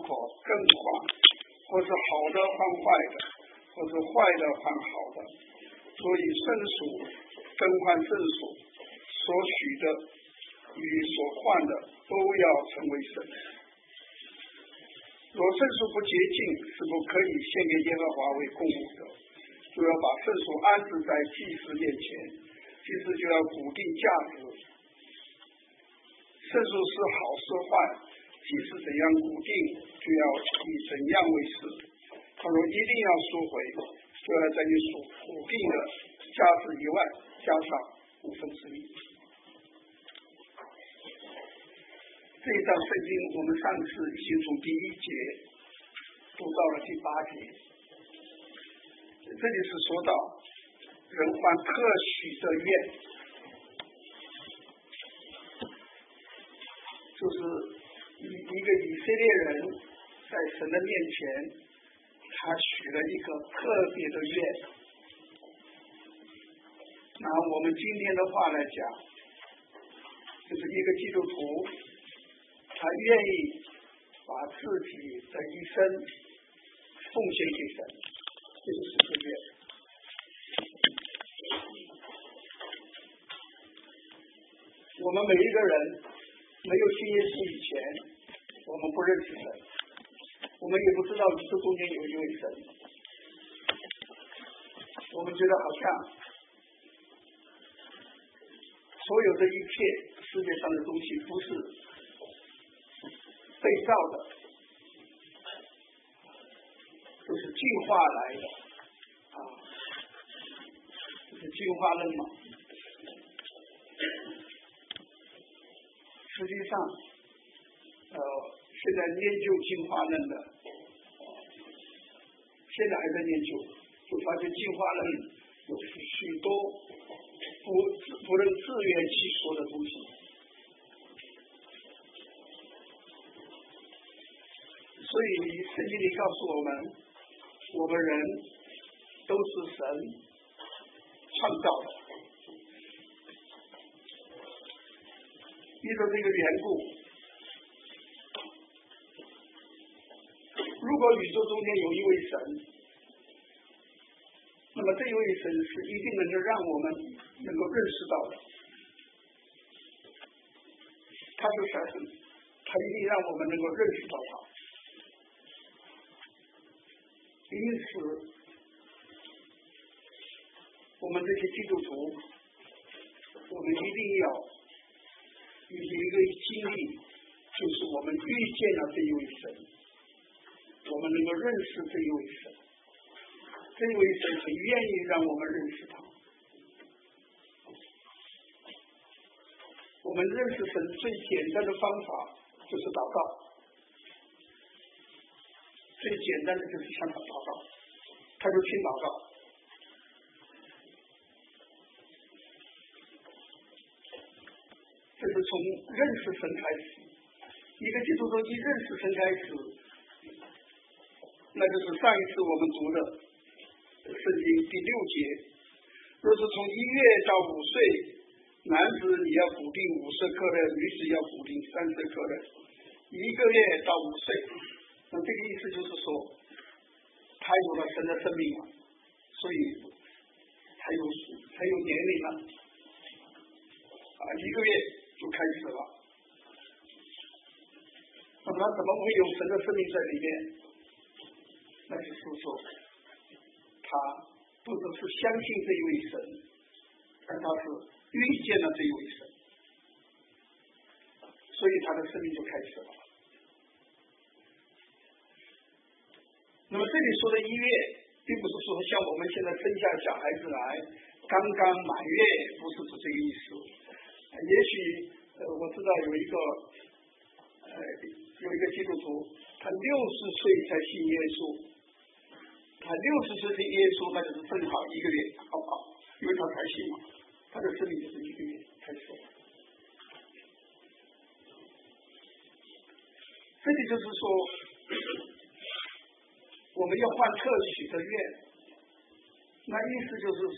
可更换，或是好的换坏的，或是坏的换好的。所以圣属更换圣属所许的与所换的都要成为圣。若圣属不洁净，是不可以献给耶和华为供物的，就要把圣属安置在祭司面前，祭司就要固定价值。圣属是好是坏，祭司怎样固定，就要以怎样为是。他说一定要赎回，就要在你所固定的价值以外加上1/5。这一章圣经我们上次已经从第1节读到了第8节，这里是说到人还特许的愿，就是一个以色列人在神的面前，他许了一个特别的愿。拿我们今天的话来讲，就是一个基督徒，他愿意把自己的一生奉献给神，这就是这个愿。我们每一个人没有信耶稣以前，我们不认识神，我们也不知道宇宙中间有一位神。我们觉得好像所有的一切世界上的东西都是被造的，都是进化来的就是进化论嘛。实际上现在研究进化论的现在还在研究，就发现进化论有许多不能自圆其说的东西。所以圣经里告诉我们，我们人都是神创造的。依着这个缘故，如果宇宙中间有一位神，那么这一位神是一定能够让我们能够认识到的。他是神，他一定让我们能够认识到他。因此，我们这些基督徒，我们一定要有一个经历，就是我们遇见了这一位神，我们能够认识这一位神，这一位神很愿意让我们认识他。我们认识神最简单的方法就是祷告，最简单的就是向他祷告，他就听祷告。这是从认识神开始，一个基督徒一认识神开始，那就是上一次我们读的圣经第6节，若是从1月到5岁，男子你要固定50克勒，女子要固定30克勒，1个月到5岁。那这个意思就是说，他有了神的生命了，所以他有年龄了，1个月就开始了。那么他怎么会有神的生命在里面？那就是说，他不只是相信这一位神，而他是遇见了这一位神，所以他的生命就开始了。那么这里说的1月，并不是说像我们现在生下小孩子来刚刚满月，不是指这个意思。也许我知道有一个基督徒，他60岁才信耶稣，他60岁信耶稣，那就是正好1个月，好不好？因为他才信嘛，他的生命就是1个月开始了。这里就是说，我们要换特许的愿，那意思就是说，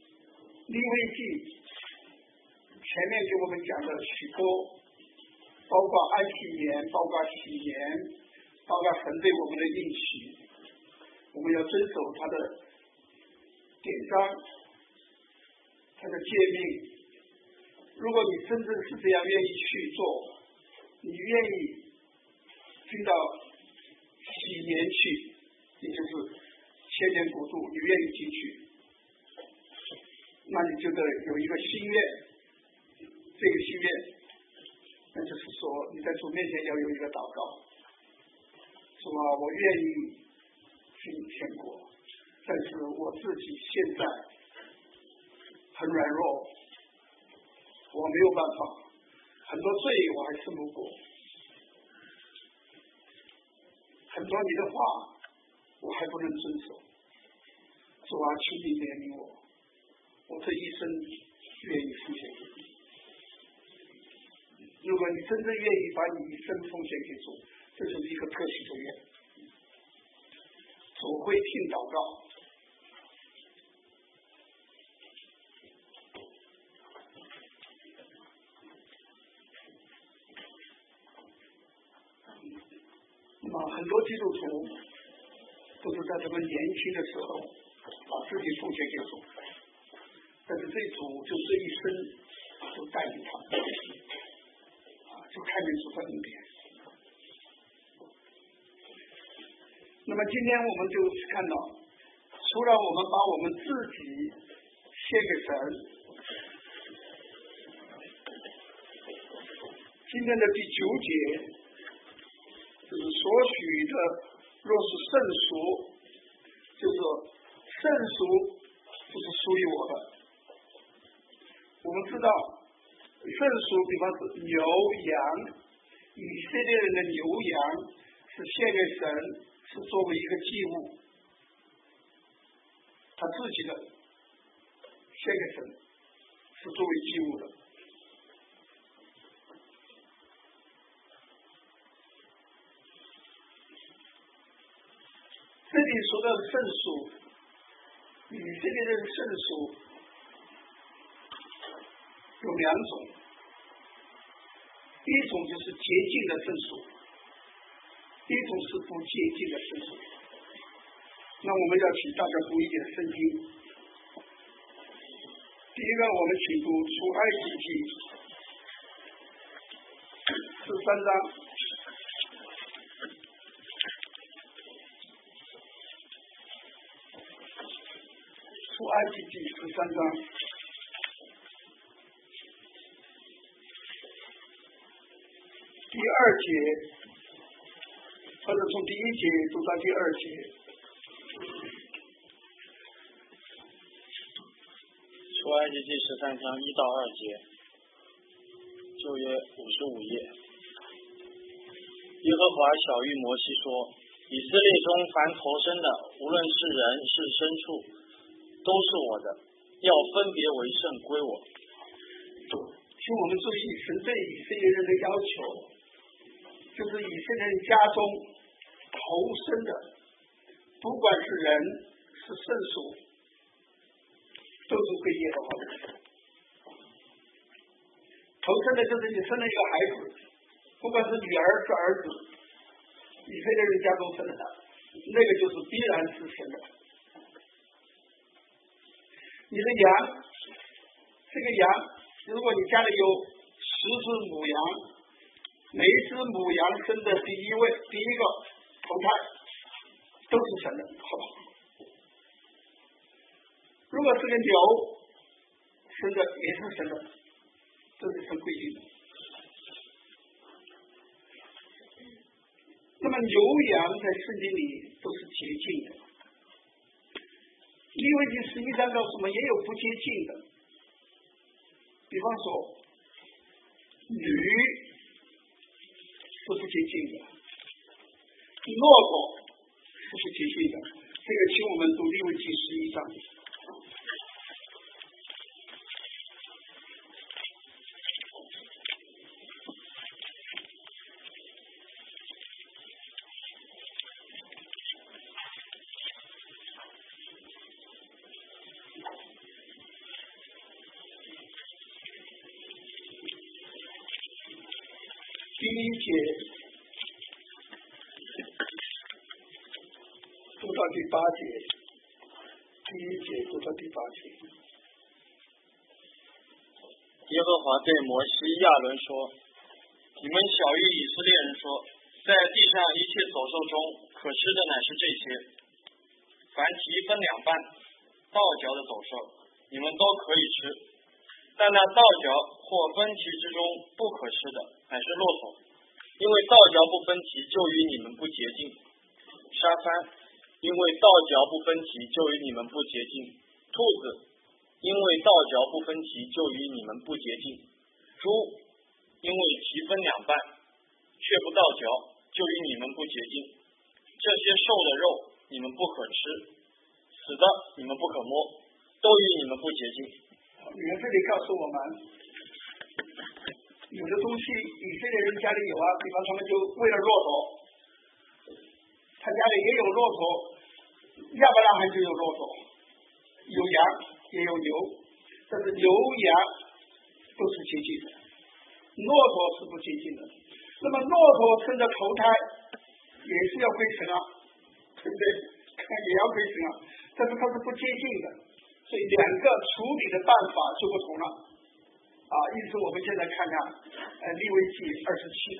利未记前面给我们讲的许多，包括安息年，包括喜年，包括神对我们的应许，我们要遵守他的典章，他的诫命。如果你真正是这样愿意去做，你愿意进到喜年去，也就是千年国度，你愿意进去，那你就得有一个心愿。这个心愿，那就是说你在主面前要有一个祷告，说我愿意进天国，但是我自己现在很软弱，我没有办法，很多罪我还是不过，很多你的话我还不能遵守，主啊，求你怜悯我，我这一生愿意奉献给你。如果你真正愿意把你一生奉献给主，这就是一个特许的愿，主会听祷告。那么很多基督徒都是在他们年轻的时候把自己奉献给主，但是这主就这一生就带领他们，就看见主的恩典。那么今天我们就看到，除了我们把我们自己献给神，今天的第9节就是所许的，若是圣俗，就是圣俗就是属于我的。我们知道圣俗比方是牛羊，以色列人的牛羊是献给神，是作为一个祭物，他自己的献给神是作为祭物的。这里说到的圣俗，以色列人的圣俗有2种，一种就是洁净的圣俗，一种是不洁净的圣俗。那我们要请大家读一点圣经。第一个，我们请读出埃及记13章。出埃及记13章。第2节，或者从第1节读到第2节。 出埃及记13章1到2节，旧约55页。耶和华晓谕摩西说：以色列中凡投生的，无论是人是牲畜，都是我的，要分别为圣归我。 请我们注意，神对以色列人的要求，就是以色列人家中投生的，不管是人是圣属，都是归耶和华的。投生的就是你生了一个孩子，不管是女儿是儿子，以色列人家中生的，那个就是必然是神的。你的羊，这个羊，如果你家里有10只母羊，每一只母羊生的第一个头胎都是神的，好吧？如果是个牛生的也是神的，这是神规定的。那么牛羊在圣经里都是洁净的。利未记11章告诉我们也有不洁净的，比方说驴是不洁净的，骆驼是不洁净的。这个请我们读利未记11章。第1 节读到第8节，第1节读到第8节。 耶和华对摩西、亚伦说：“你们晓谕以色列人说，在地上一切走兽中，可吃的乃是这些：凡蹄分两半、倒嚼的走兽，你们都可以吃；但那倒嚼或分蹄之中不可吃的，乃是骆驼，因为倒嚼不分蹄，就与你们不洁净；沙番，因为倒嚼不分蹄，就与你们不洁净；兔子，因为倒嚼不分蹄，就与你们不洁净；猪，因为蹄分两半，却不倒嚼，就与你们不洁净。这些瘦的肉你们不可吃，死的你们不可摸，都与你们不洁净。” 你看这里告诉我们，有的东西以色列人家里有啊，比方他们就为了骆驼，他家里也有骆驼，亚伯拉罕就有骆驼，有羊也有牛，但是牛羊都是洁净的，骆驼是不洁净的。那么骆驼生的头胎也是要归神啊，对不对？也要归神啊，但是它是不洁净的，所以两个处理的办法就不同了啊。因此我们现在看看利未记27章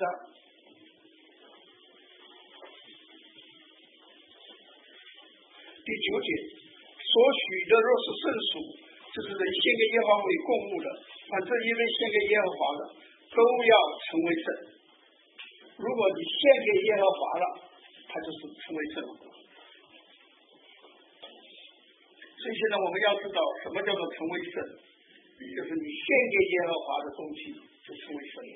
第9节，所许的若是圣属，就是人献给耶和华为供物的，反正因为献给耶和华的，都要成为圣。如果你献给耶和华了，它就是成为圣。所以现在我们要知道什么叫做成为圣，就是你献给耶和华的东西就成为圣了，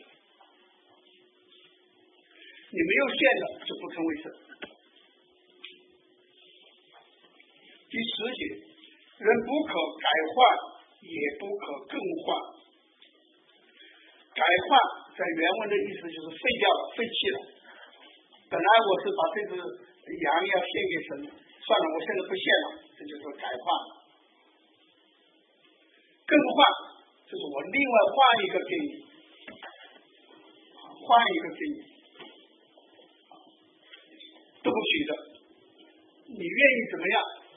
你没有献的就不成为圣。第10节，人不可改换，也不可更换。改换在原文的意思就是废掉了、废弃了。本来我是把这只羊要献给神，算了，我现在不献了，这就是改换。更换就是我另外换一个给你，换一个给你，都不许的。你愿意怎么样？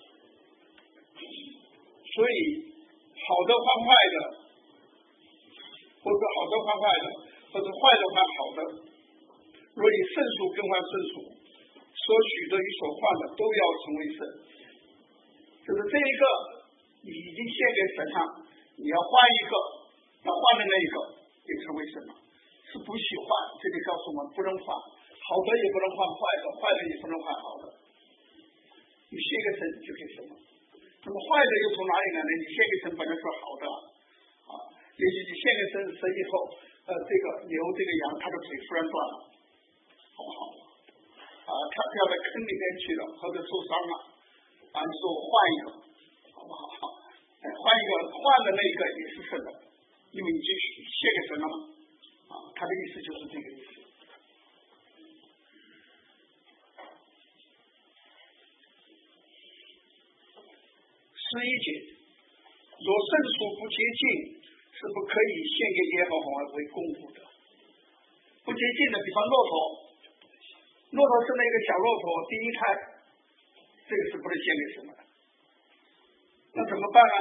所以好的换坏的，或者好的换坏的，或者坏的换好的，若以圣属更换圣属，所许的与所换的都要成为圣。就是这一个你已经献给神了，你要换一个，那换的那一个也成为圣了，是不许换。这里告诉我们不能换，好的也不能换坏的，坏的也不能换好的。你献给神就给神了。那么坏的又从哪里来呢？你献给神本来是好的啊，也许你献给神以后，这个牛这个羊它的腿突然断了，好不好？它掉在坑里面去了，或者受伤了，你说我换一个，好不好？换一个，换的那个也是圣的，因为你就献给神了嘛。他的意思就是这个意思。11节，若圣属不洁净，是不可以献给耶和华为供物的。不洁净的，比方骆驼生了一个小骆驼，第一胎，这个是不能献给神的。那怎么办呢？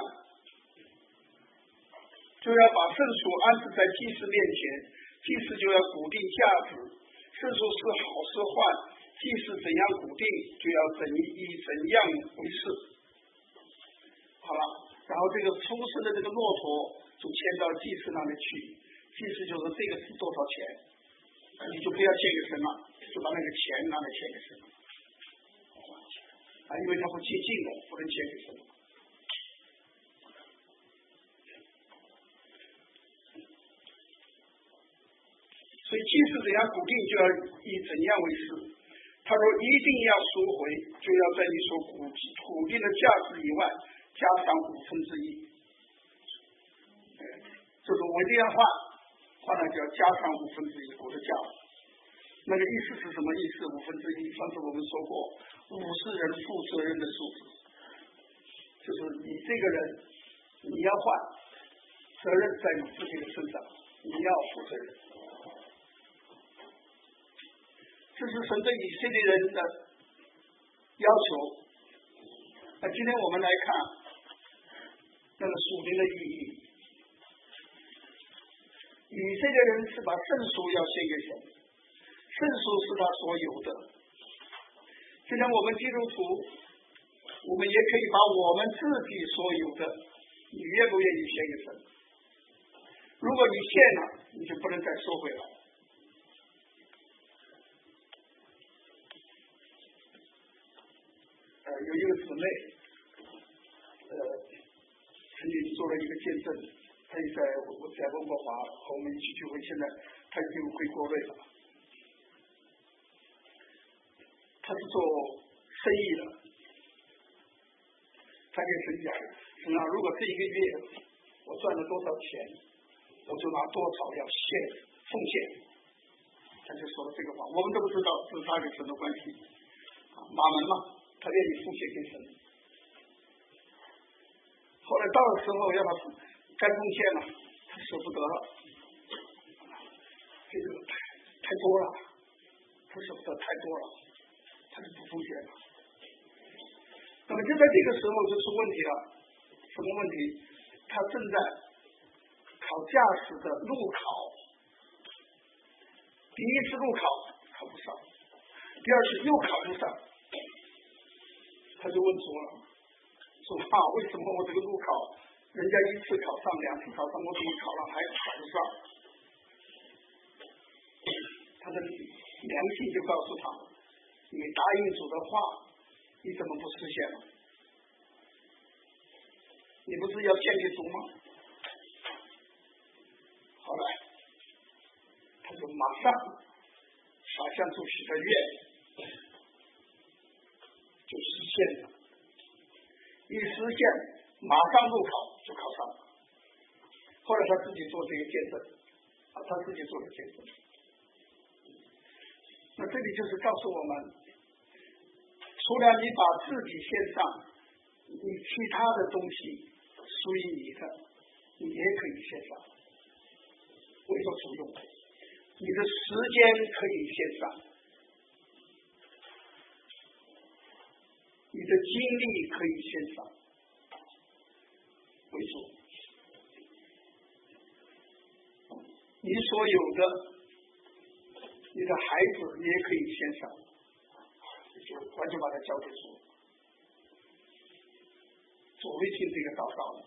就要把圣属安置在祭司面前，祭司就要固定价值，圣属是好是坏，祭司怎样固定，就要以怎样为事。好了，然后这个出生的这个骆驼就牵到祭司那里去，祭司就说这个是多少钱，你就不要献给神了，就把那个钱拿来献给神了。因为它不洁净的，不能献给神。所以祭司怎样固定，就要以怎样为事。他说一定要赎回，就要在你所固定的价值以外加上1/5，就是我一定要换了就要加上1/5股的价值。那个意思是什么意思？1/5，上次我们说过，50人负责任的数字，就是你这个人你要换，责任在你自己的身上，你要负责任。 这是神对以色列人的要求。今天我们来看那个属灵的意义。以色列人是把圣书要献给神，圣书是他所有的。就像我们基督徒，我们也可以把我们自己所有的，你愿不愿意献给神？如果你献了，你就不能再收回来。有一个姊妹，曾经做了一个见证，她也在温哥华和我们一起聚会，现在她已经回国内了。她是做生意的，她跟神讲，神啊，如果这一个月我赚了多少钱，我就拿多少要奉献。她就说了这个话，我们都不知道这是她跟神的关系。马门嘛，他愿意奉献给神。后来到了时候要他该奉献了，他舍不得了，这个太多了，他舍不得太多了，他就不奉献了。那么就在这个时候就出问题了，什么问题？他正在考驾驶的路考，第一次路考考不上，第二次又考不上。他就问主了，主啊，为什么我这个路考，人家一次考上，两次考上，我怎么考了还考不上？他的良心就告诉他，你答应主的话，你怎么不实现了？你不是要献给主吗？后来，他就马上向主许的愿。就实现了，一实现马上路考就考上了。后来他自己做这个见证，他自己做的见证。那这里就是告诉我们，除了你把自己献上，你其他的东西属于你的，你也可以献上，为做主用。你的时间可以献上。你的精力可以献上为主，你所有的，你的孩子你也可以献上，就完全把它交给主，主会听这个祷告的。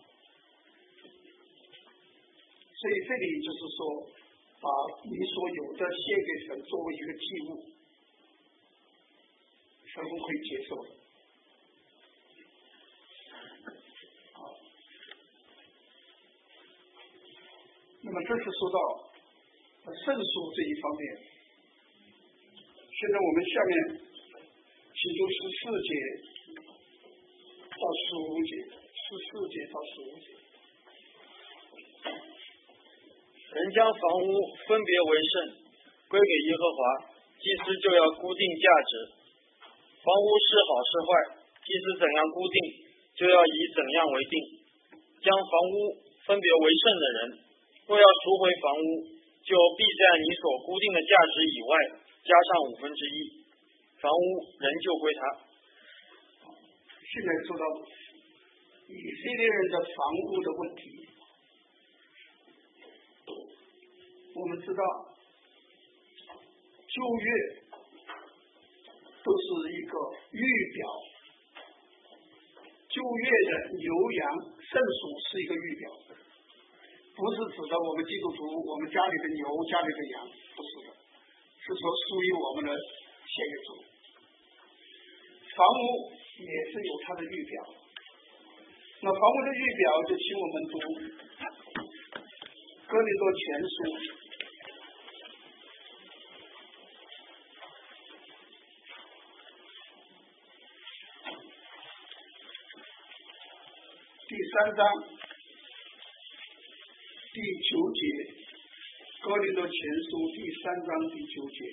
所以这里就是说，把你所有的献给神作为一个祭物，神会接受的。那么这是说到圣书这一方面。现在我们下面请读14节到15节，14节到15节。 人将房屋分别为圣，归给耶和华，祭司就要固定价值。房屋是好是坏，祭司怎样固定，就要以怎样为定。将房屋分别为圣的人，若要赎回房屋，就必在你所固定的价值以外加上1/5，房屋仍旧归他。 现在说到以色列人的房屋的问题，我们知道旧约都是一个预表，旧约的牛羊圣属是一个预表，不是指的我们基督徒我们家里的牛家里的羊，不是的，是说属于我们的献给主。房屋也是有它的预表，那房屋的预表就请我们读哥林多前书第3章第9节，哥林多前书第3章第9节。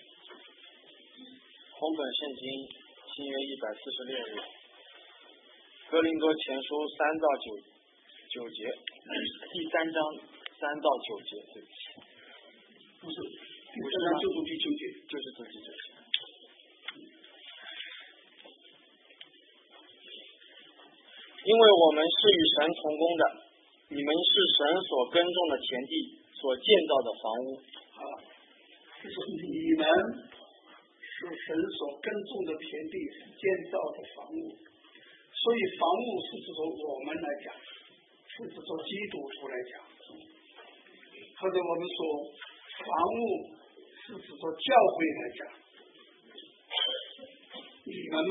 红本圣经新约146页，哥林多前书3到9节，第3章3到9节，对不起， 不是第3章就读第9节， 就是读第9节。 因为我们是与神同工的，你们是神所耕种的田地，所建造的房屋。 就是你们是神所耕种的田地，建造的房屋。所以房屋是指着我们来讲，是指着基督徒来讲，或者我们说房屋是指着教会来讲，你们嘛。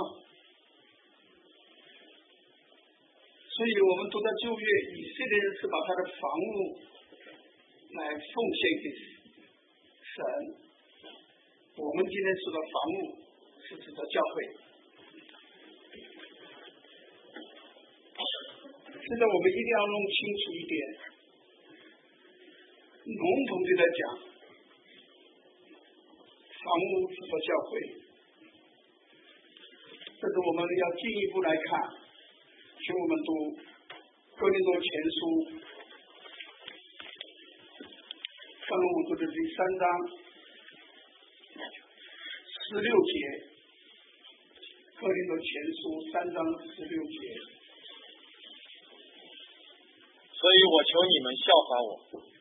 所以我们读到旧约，以色列人是把他的房屋来奉献给神，我们今天说的房屋是指着教会。现在我们一定要弄清楚一点，笼统地来讲，房屋指着教会，这是我们要进一步来看。请我们读哥林多前书上文我读的第3章16节，哥林多前书3章16节。 所以我求你们效法我。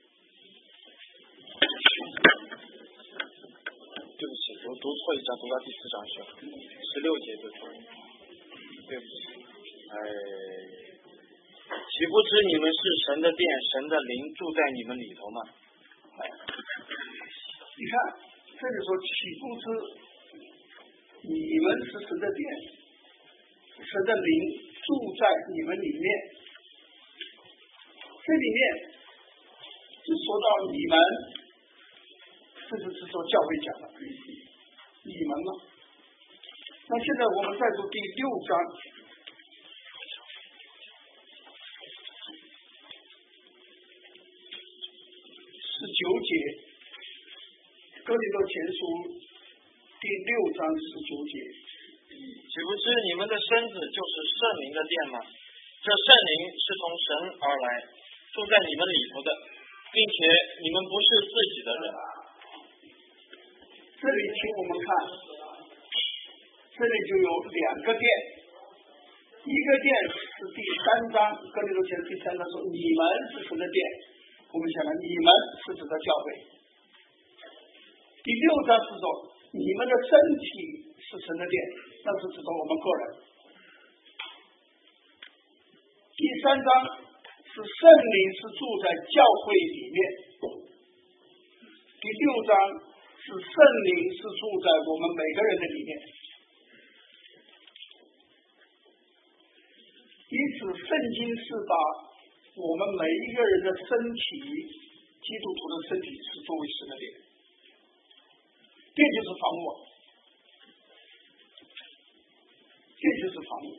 对不起，我读错一章，读到第4章去了，16节对错，对不起。岂不知你们是神的殿，神的灵住在你们里头吗？ 你看，这里说岂不知你们是神的殿，神的灵住在你们里面。这里面就说到你们，这就是说教会讲的你们嘛。那现在我们再读第6章。19节，哥林多前书第6章19节。 岂不知你们的身子就是圣灵的殿吗？这圣灵是从神而来，住在你们里头的，并且你们不是自己的人。 这里请我们看，这里就有2个殿，一个殿是第3章，哥林多前书第3章说你们是神的殿。我们想了，你们是指的教会。第6章是说你们的身体是神的殿，那是指的我们个人。第3章是圣灵是住在教会里面。第6章是圣灵是住在我们每个人的里面。因此，圣经是把我们每一个人的身体，基督徒的身体是作为神的殿，这就是房屋，这就是房屋。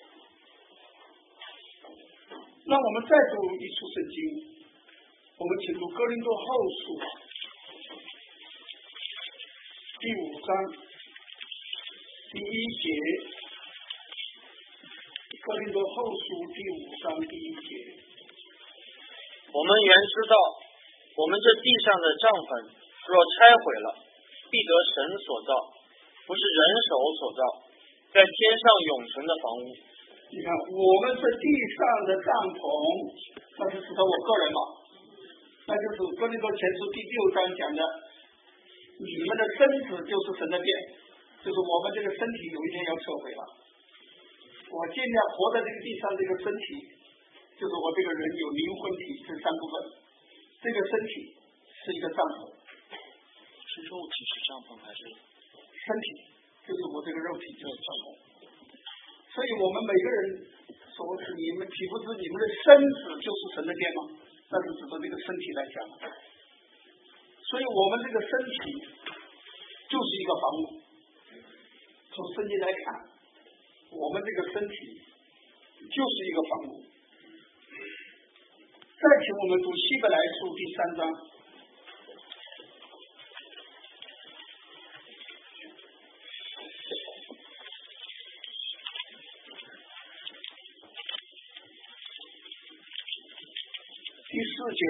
那我们再读一处圣经，我们请读哥林多后书第5章第1节，哥林多后书第5章第1节。 我们原知道，我们这地上的帐篷若拆毁了，必得神所造，不是人手所造，在天上永存的房屋。 你看，我们是地上的帐篷，那是指的我个人嘛，那就是哥林多前书第6章讲的，你们的身子就是神的殿，就是我们这个身体有一天要撤毁了。我尽量活在这个地上，这个身体就是我这个人有灵魂体这3部分，这个身体是一个帐篷， 是肉体是帐篷还是身体？就是我这个肉体就是帐篷。所以我们每个人说你们岂不知你们的身子就是神的殿吗？那是指着这个身体来讲。所以我们这个身体就是一个房屋。从圣经来看，我们这个身体就是一个房屋。再请我们读希伯来书第3章。第4节，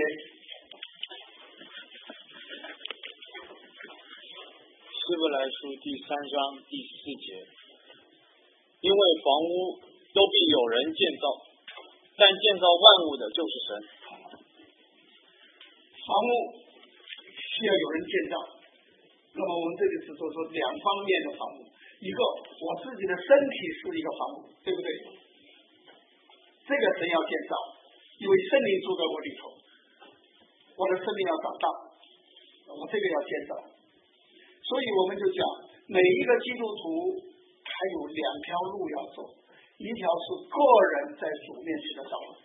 希伯来书第3章第4节，因为房屋都必有人建造， 但建造万物的就是神。 房屋需要有人建造，那么我们这里是说两方面的房屋，一个我自己的身体是一个房屋，对不对？这个神要建造，因为圣灵住在我里头，我的生命要长大，我这个要建造。所以我们就讲，每一个基督徒他有两条路要走，一条是个人在主面前的道路，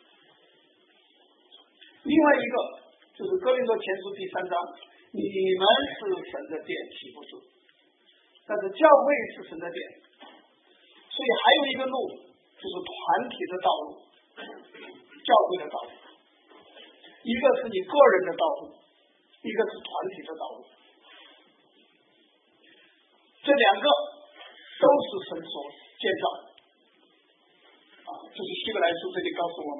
另外一个就是哥林多前书第3章，你们是神的殿，岂不是？但是教会是神的殿，所以还有一个路就是团体的道路，教会的道路，一个是你个人的道路，一个是团体的道路，这两个都是神所建造的。就是希伯来书这里告诉我们，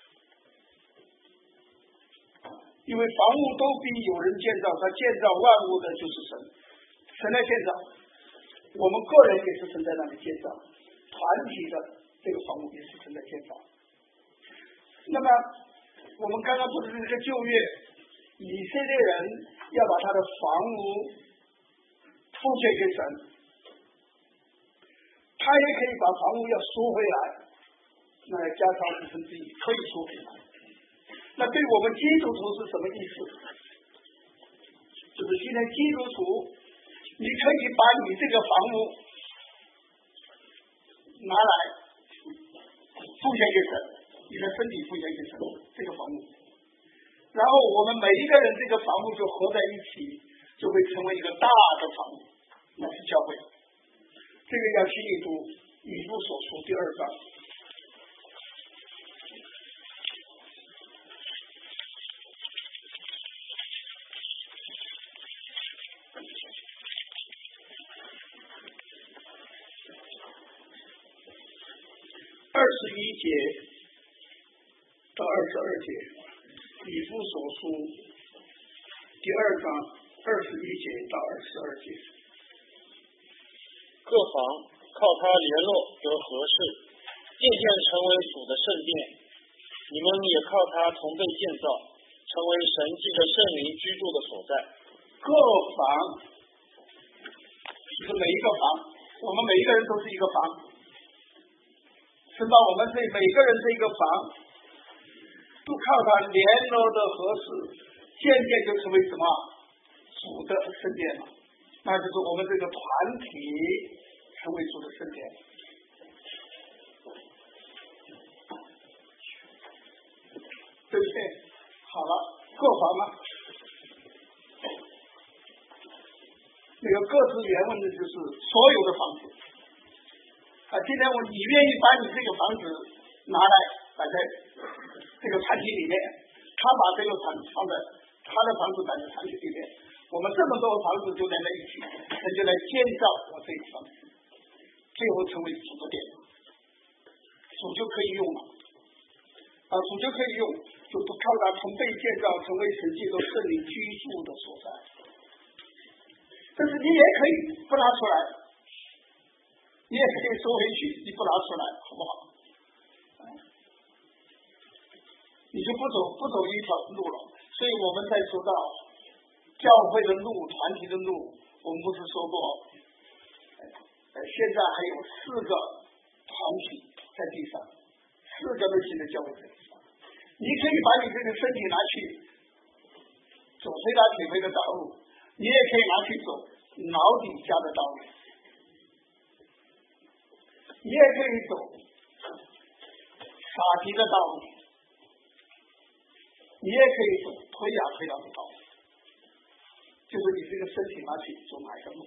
因为房屋都必有人建造，他建造万物的就是神，神来建造，我们个人也是神在那里建造，团体的这个房屋也是神在建造。那么我们刚刚说的这个旧约，以色列人要把他的房屋奉献给神，他也可以把房屋要赎回来，那加上1/4可以赎回来。那对我们基督徒是什么意思？就是今天基督徒，你可以把你这个房屋拿来奉献给神，你的身体奉献给神这个房屋，然后我们每一个人这个房屋就合在一起，就会成为一个大的房屋，那是教会。这个要去读以弗所书第2章。21节到22节，以弗所书第2章21节到22节。 各房靠他联络得合适，渐渐成为主的圣殿。你们也靠他同被建造，成为神藉着圣灵居住的所在。 各房是每一个房，我们每一个人都是一个房，是把我们每个人这个房都靠他联络的合适，渐渐就成为什么主的圣殿了，那就是我们这个团体成为主的圣殿。对不对？好了，各房了。那个各自原文的就是所有的房子。今天你愿意把你这个房子拿来摆在这个团体里面，他把这个房子放在他的房子摆在团体里面，我们这么多房子就在那一起，他就来建造我这个房子，最后成为主的殿，主就可以用了。主就可以用，就不靠他从被建造成为神藉着圣灵居住的所在。但是你也可以不拿出来，你也可以收回去，你不拿出来，好不好？你就不走一条路了。所以我们在说到教会的路、团体的路，我们不是说过，现在还有4个团体在地上，4个类型的教会在地上。你可以把你这个身体拿去走非拉铁非的道路，你也可以拿去走老底家的道路，你也可以走撒题的道路，你也可以走推呀的道路，就是你这个身体拿去走哪一个路。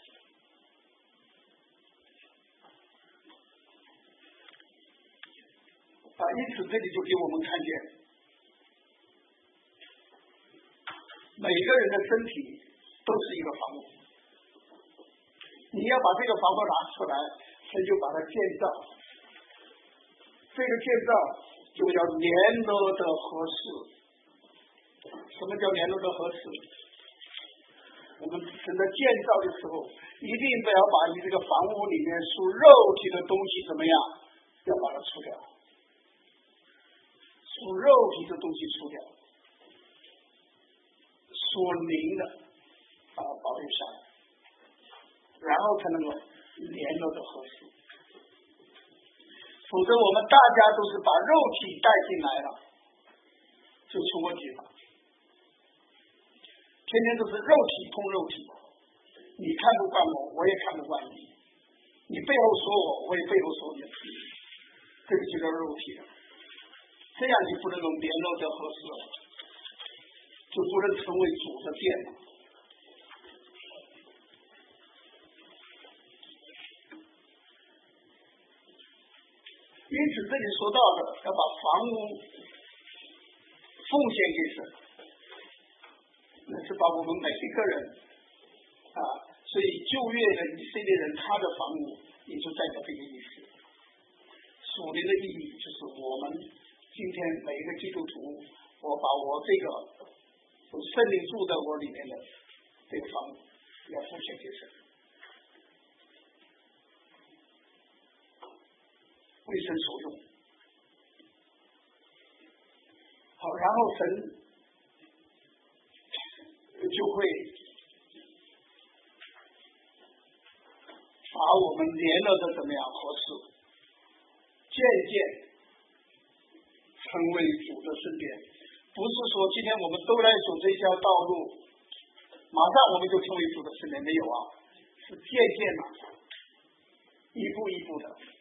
因此这里就给我们看见，每个人的身体都是一个房屋，你要把这个房屋拿出来，神就把它建造，这个建造就要联络的合适。什么叫联络的合适？我们神在建造的时候，一定不要把你这个房屋里面属肉体的东西怎么样，要把它除掉。 属肉体的东西除掉，属灵的保留下来，然后才能够联络的合适。否则我们大家都是把肉体带进来了，就出问题了。天天都是肉体碰肉体，你看不惯我，我也看不惯你，你背后说我，我也背后说你，这个就叫肉体了。这样就不能够联络的合适了，就不能成为主的殿了。因此这里说到的要把房屋奉献给神，那是把我们每一个人所以旧约的以色列人他的房屋也就代表这个意思。属灵的意义就是我们今天每一个基督徒，我把我这个圣灵住在我里面的这个房屋要奉献给神，为神所用。好，然后神就会把我们联络的怎么样合适，渐渐成为主的身边。不是说今天我们都来走这条道路，马上我们就成为主的身边，没有啊，是渐渐的，一步一步的。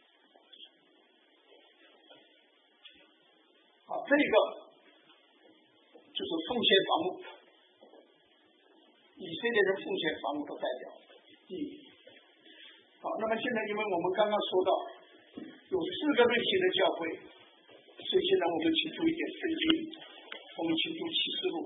好，这个就是奉献房屋，以色列人奉献房屋的代表意义。好，那么现在因为我们刚刚说到有4个类型的教会，所以现在我们请出一点圣经，我们请出启示录。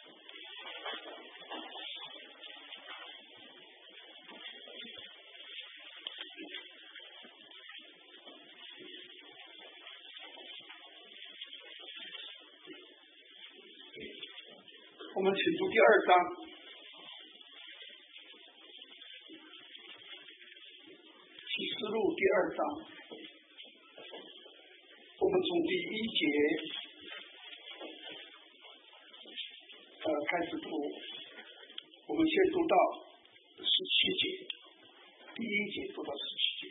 我们请出第2章，启示录第2章，我们从第1节开始读，我们先读到17节，第1节读到17节。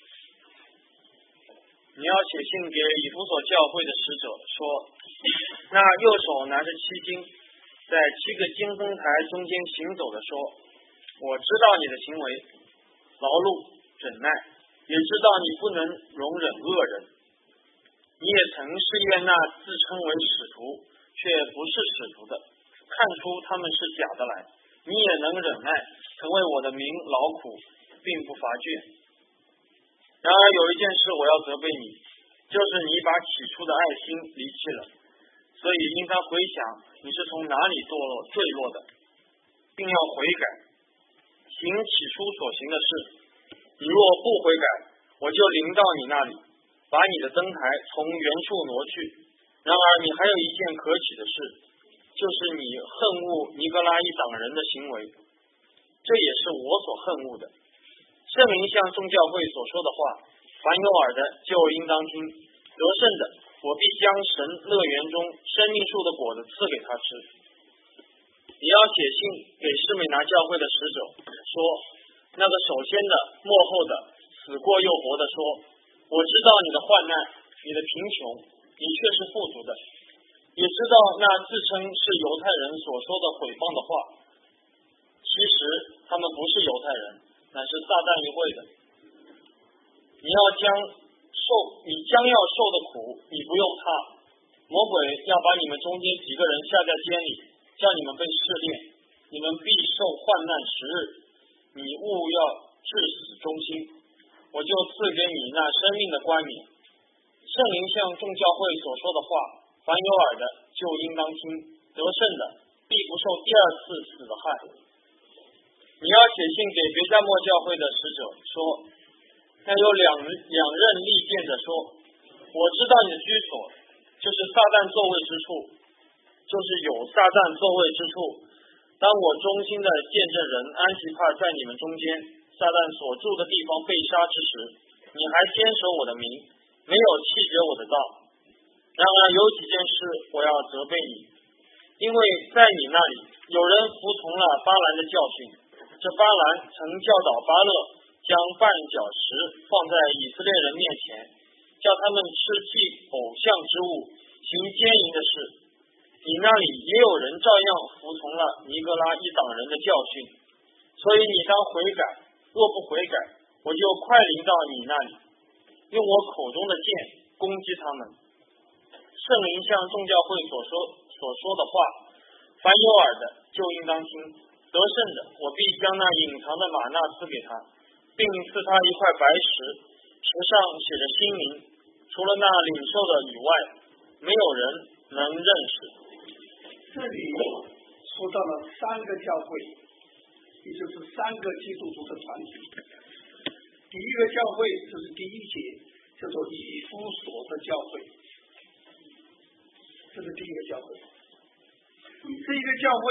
你要写信给以弗所教会的使者说，那右手拿着7金，在7个金灯台中间行走的说，我知道你的行为，劳碌忍耐，也知道你不能容忍恶人，你也曾试验那自称为使徒却不是使徒的，看出他们是假的来，你也能忍耐，曾为我的名劳苦，并不乏倦。然而有一件事我要责备你，就是你把起初的爱心离弃了，所以应当回想你是从哪里坠落的，并要悔改，行起初所行的事。你若不悔改，我就临到你那里，把你的灯台从原处挪去。然而你还有一件可喜的事，就是你恨恶尼格拉一党人的行为，这也是我所恨恶的。圣灵向众教会所说的话，凡有耳的就应当听，得胜的我必将神乐园中生命树的果子赐给他吃。你要写信给士美拿教会的使者说，那个首先的末后的死过又活的说，我知道你的患难，你的贫穷，你却是富足的，也知道那自称是犹太人所说的毁谤的话，其实他们不是犹太人，乃是撒旦一会的。你将要受的苦，你不用怕。魔鬼要把你们中间几个人下在监里，叫你们被试炼，你们必受患难10日，你务要至死忠心，我就赐给你那生命的冠冕。圣灵向众教会所说的话，凡有耳的就应当听，得胜的必不受第2次死的害。你要写信给别迦末教会的使者说，那有两任利剑者说，我知道你的居所，就是撒旦座位之处，就是有撒旦座位之处。当我忠心的见证人安提帕在你们中间，撒旦所住的地方被杀之时，你还坚守我的名，没有弃绝我的道。 然而有几件事我要责备你，因为在你那里有人服从了巴兰的教训。这巴兰曾教导巴勒将绊脚石放在以色列人面前，叫他们吃祭偶像之物，行奸淫的事。你那里也有人照样服从了尼格拉一党人的教训，所以你当悔改，若不悔改，我就快临到你那里，用我口中的剑攻击他们。圣灵向众教会所说的话，凡有耳的就应当听。得胜的，我必将那隐藏的玛纳赐给他，并赐他一块白石，石上写着新名，除了那领受的以外，没有人能认识。 这里说到了3个教会，也就是3个基督徒的团体。第一个教会就是第1节，叫做以弗所的教会，这是第一个教会。这一个教会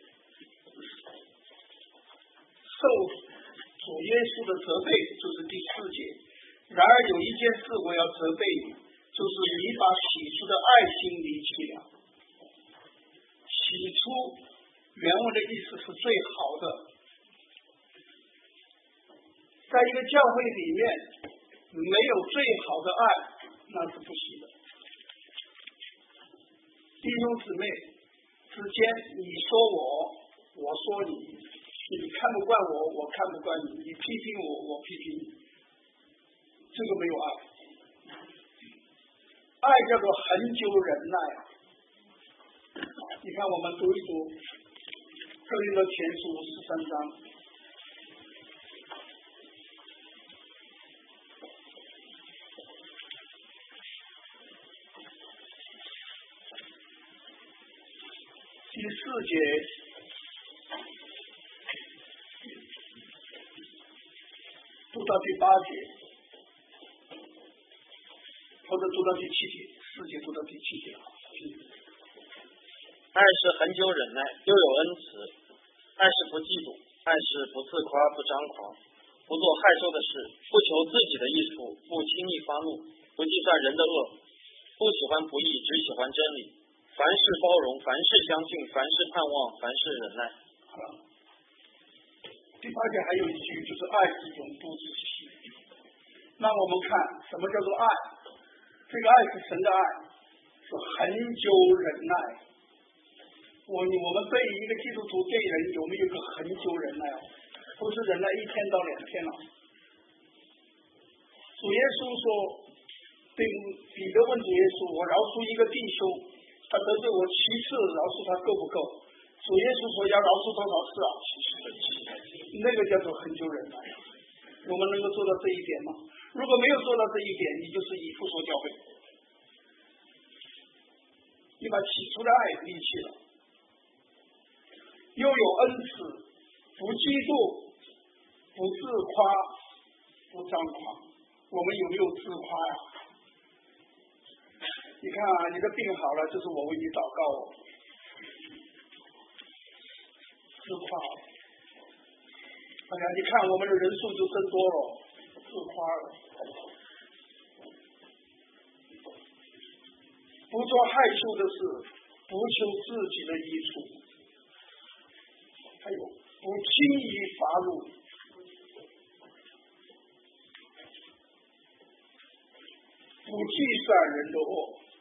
受主耶稣的责备，就是第4节。然而有一件事我要责备你，就是你把起初的爱心离弃了。起初原文的意思是最好的，在一个教会里面没有最好的爱，那是不行的。弟兄姊妹之间，你说我，我说你，你看不惯我，我看不惯你，你批评我，我批评你，这个没有爱。爱叫做恒久忍耐。你看我们读一读哥林多前书13章。第4节读到第8节，或者读到第7节，4节读到第7节。 爱是恒久忍耐，又有恩慈；爱是不嫉妒，爱是不自夸，不张狂，不做害羞的事，不求自己的益处，不轻易发怒，不计算人的恶，不喜欢不义，只喜欢真理。凡事包容，凡事相信，凡事盼望，凡事忍耐。 好了，第8节还有一句，就是爱是永不止息。那我们看什么叫做爱？这个爱是神的爱，是恒久忍耐。我们对一个基督徒对人有没有个恒久忍耐？不是忍耐1天到2天了。主耶稣说，对彼得问主耶稣，我饶恕一个弟兄，他得罪我7次，饶恕他够不够？主耶稣说要饶恕多少次啊？70。那个叫做恒久忍耐。我们能够做到这一点吗？如果没有做到这一点，你就是以弗所教会，你把起初的爱离弃了。又有恩慈，不嫉妒，不自夸，不张狂。我们有没有自夸呀？你看啊，你的病好了，这是我为你祷告哦。自夸。哎呀，你看我们的人数就增多了，自夸了。不做害羞的事，不求自己的益处，还有不轻易发怒，不计算人的恶，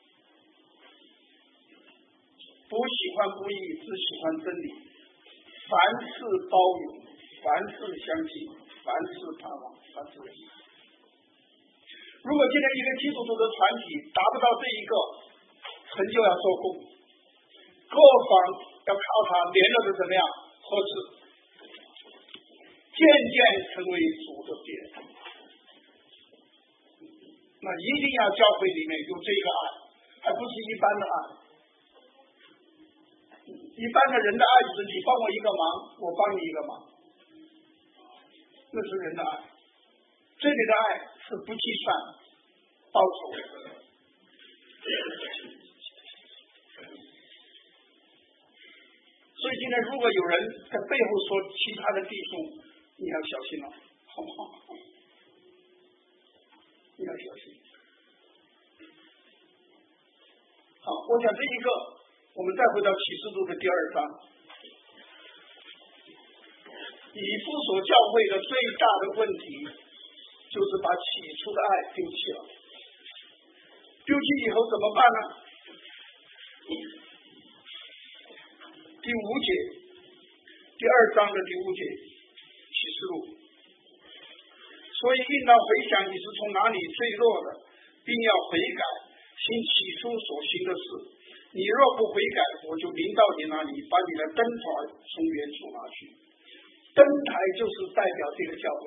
不喜欢不义，只喜欢真理。凡事包容，凡事相信，凡事盼望，凡事忍耐。如果今天一个基督徒的团体达不到这一个，神就要做工，各方要靠他联络的怎么样合适，渐渐成为主的别人。那一定要教会里面有这个爱，还不是一般的爱。一般的人的爱就是你帮我一个忙，我帮你一个忙，那是人的爱。这里的爱是不计算报酬。所以今天如果有人在背后说其他的弟兄，你要小心了，好不好？你要小心。 好，我想这一个，我们再回到启示录的第2章，以弗所教会的最大的问题就是把起初的爱丢弃了。丢弃以后怎么办呢？第5节，第2章的第5节，启示录。所以应当回想你是从哪里坠落的，并要悔改，行起初所行的事。你若不悔改，我就临到你那里，把你的灯台从原处拿去。灯台就是代表这个教会。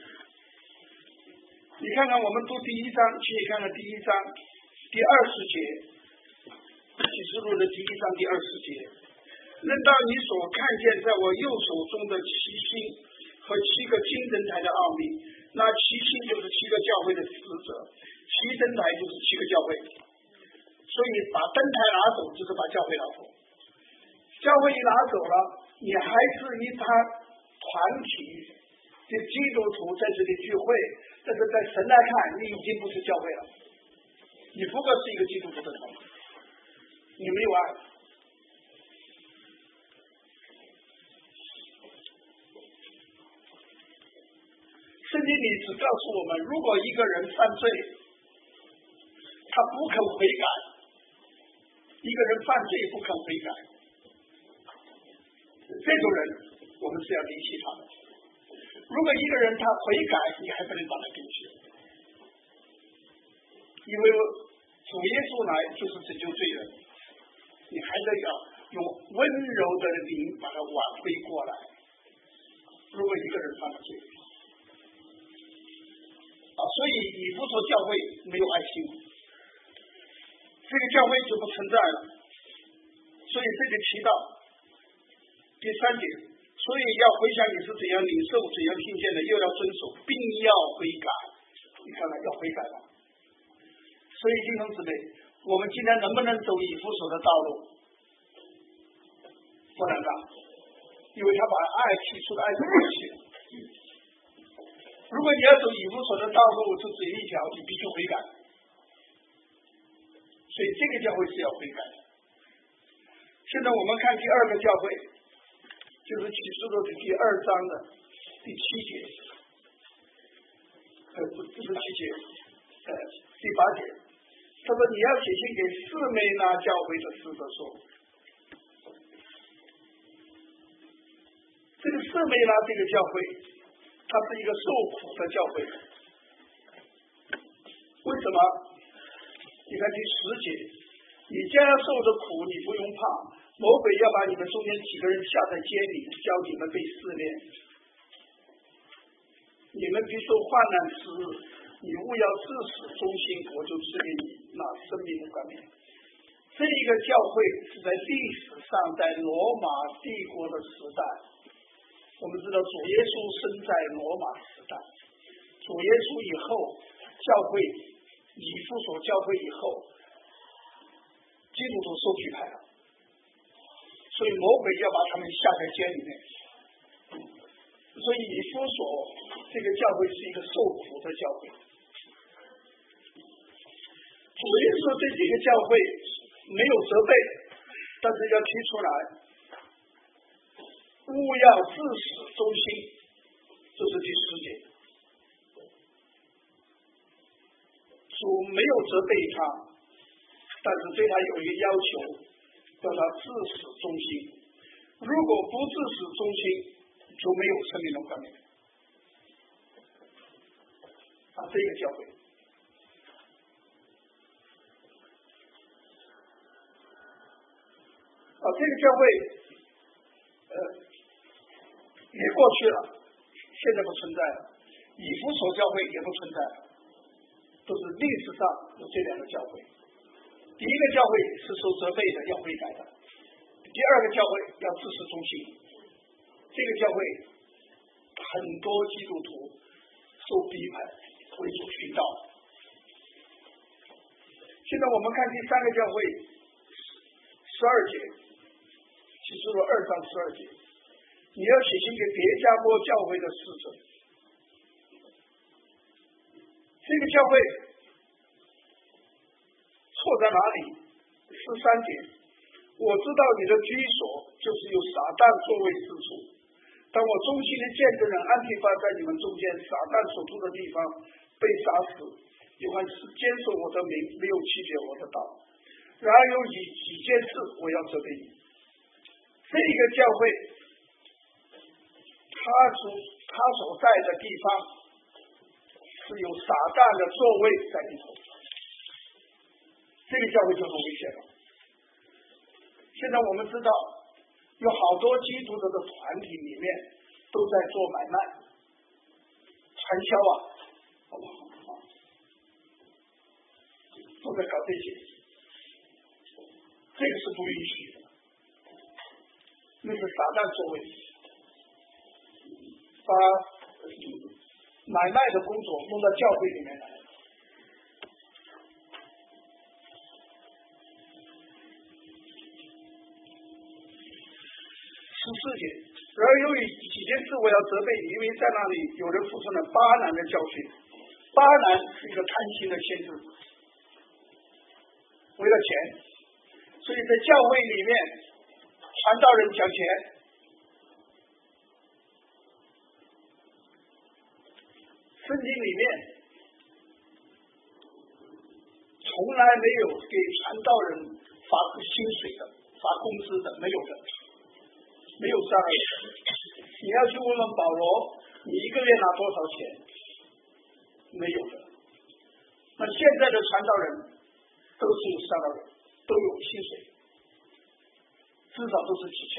你看看我们读第1章，请你看看第1章第20节，启示录的第1章第20节。论到你所看见在我右手中的7星和7个金灯台的奥秘，那7星就是7个教会的使者，7灯台就是7个教会。所以把灯台拿走就是把教会拿走。教会一拿走了，你还是一他团体的基督徒在这里聚会，但是在神来看，你已经不是教会了，你不过是一个基督徒的团体，你没有爱。圣经里只告诉我们，如果一个人犯罪，他不肯悔改，一个人犯罪不肯悔改，这种人我们是要离弃他的。如果一个人他悔改，你还不能把他丢弃，因为主耶稣来就是拯救罪人，你还得要用温柔的灵把他挽回过来。如果一个人犯了罪，所以以弗所教会没有爱心，这个教会就不存在了。所以这里提到第3节，所以要回想你是怎样领受、怎样听见的，又要遵守，并要悔改。你看看，要悔改了。所以弟兄姊妹，我们今天能不能走以弗所的道路？不能的，因为他把爱提出的爱丢弃了。如果你要走以弗所的道路，就只有一条，你必须悔改。所以这个教会是要悔改的。现在我们看第2个教会，就是启示录的第2章的第7节，不是7节，第8节。他说你要写信给士每拿教会的使者说，这个士每拿这个教会，它是一个受苦的教会。为什么？你看第10节，你将要受的苦你不用怕，魔鬼要把你们中间几个人下在监里，教你们被试炼。你们必受患难时，你务要至死忠心，我就赐给你那生命的冠冕。这一个教会是在历史上，在罗马帝国的时代。我们知道主耶稣生在罗马时代，主耶稣以后，教会以弗所教会以后，基督徒受批判了，所以魔鬼要把他们下在监里面。所以以弗所这个教会是一个受苦的教会。主耶稣对这个教会没有责备，但是要提出来，务要至死忠心，这是第10节。主没有责备他，但是对他有一个要求，叫他至死忠心。如果不至死忠心，就没有生命的冠冕。这个教会。这个教会也过去了，现在不存在了。以弗所教会也不存在了，都是历史上有这2个教会。第一个教会是受责备的，要悔改的；第2个教会要至死忠心。这个教会很多基督徒受逼迫，回主寻道。现在我们看第3个教会12节，启示录2章12节，你要写信给别加波教会的使者。这个教会错在哪里？是 13节，我知道你的居所就是有撒旦作为之处。当我忠心的见证人安提法在你们中间撒旦所住的地方被杀死，你还是坚守我的名，没有弃绝我的道。然而有几件事我要责备你。这个教会他所在的地方是有撒旦的座位在里头，这个教会就是危险了。现在我们知道有好多基督徒的团体里面都在做买卖传销好不好？都在搞这些，这个是不允许的，那是撒旦作为，把买卖的工作弄到教会里面来。14节，然而由于几件事我要责备你，因为在那里有人服从了巴兰的教训。巴兰是一个贪心的先知，为了钱，所以在教会里面传道人讲钱，圣经里面从来没有给传道人发薪水的，发工资的，没有的，没有这样的。你要去问问保罗，你一个月拿多少钱？没有的。那现在的传道人都是有这样的，都有薪水，至少都是几千。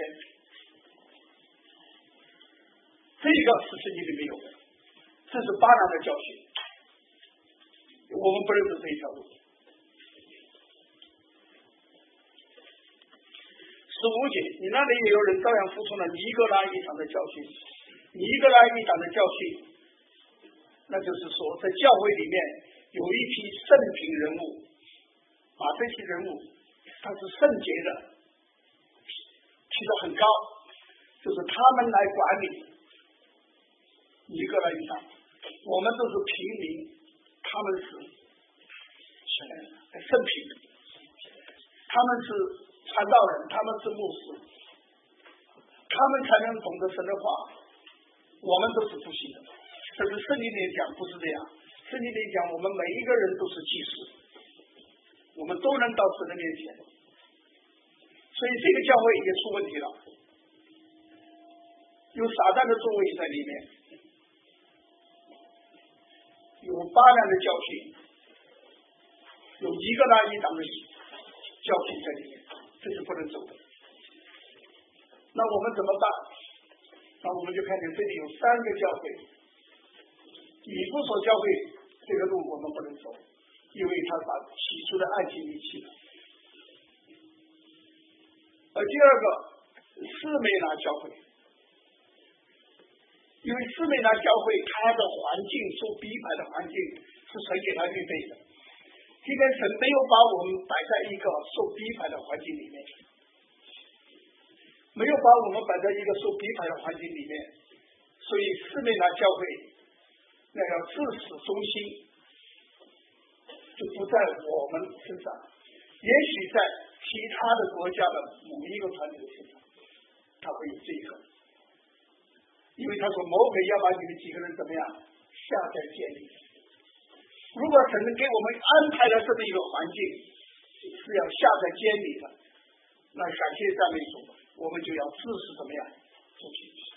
这个是圣经里没有的，这是巴兰的教训，我们不认识这一条路。15节，你那里也有人照样服从了尼哥拉一党的教训。尼哥拉一党的教训，那就是说在教会里面有一批圣品人物，这些人物他是圣洁的，提得很高，就是他们来管理尼哥拉一党，我们都是平民，他们是圣品，他们是传道人，他们是牧师，他们才能懂得神的话，我们都是不行的。可是圣经里讲不是这样，圣经里讲我们每一个人都是祭司，我们都能到神的面前，所以这个教会也出问题了，有撒旦的作为在里面，有巴兰的教训，有尼哥拉一党的教训在里面，这是不能走的。那我们怎么办？那我们就看见这里有3个教会，以弗所教会这个路我们不能走，因为他把起初的爱情离弃了。第二个，士美拿教会，因为士美拿教会它的环境受逼迫的环境是神给他预备的，今天神没有把我们摆在一个受逼迫的环境里面，没有把我们摆在一个受逼迫的环境里面，所以士美拿教会那要自始忠心，就不在我们身上，也许在其他的国家的某一个团体身上，他会有这个，因为他说魔鬼要把你们几个人怎么样下在监里。如果神给我们安排了这么一个环境，是要下在监里的，那感谢赞美主，我们就要自始怎么样出去。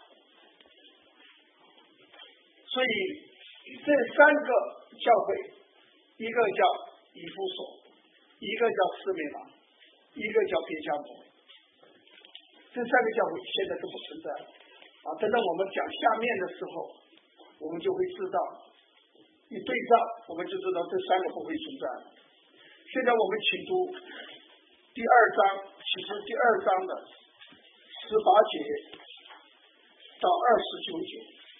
所以这3个教会，一个叫以弗所，一个叫士美拿，一个叫别迦摩，这3个教会现在都不存在了等到我们讲下面的时候，我们就会知道，一对照我们就知道这3个不会存在了。现在我们请读第2章，其实第2章的18节到29节。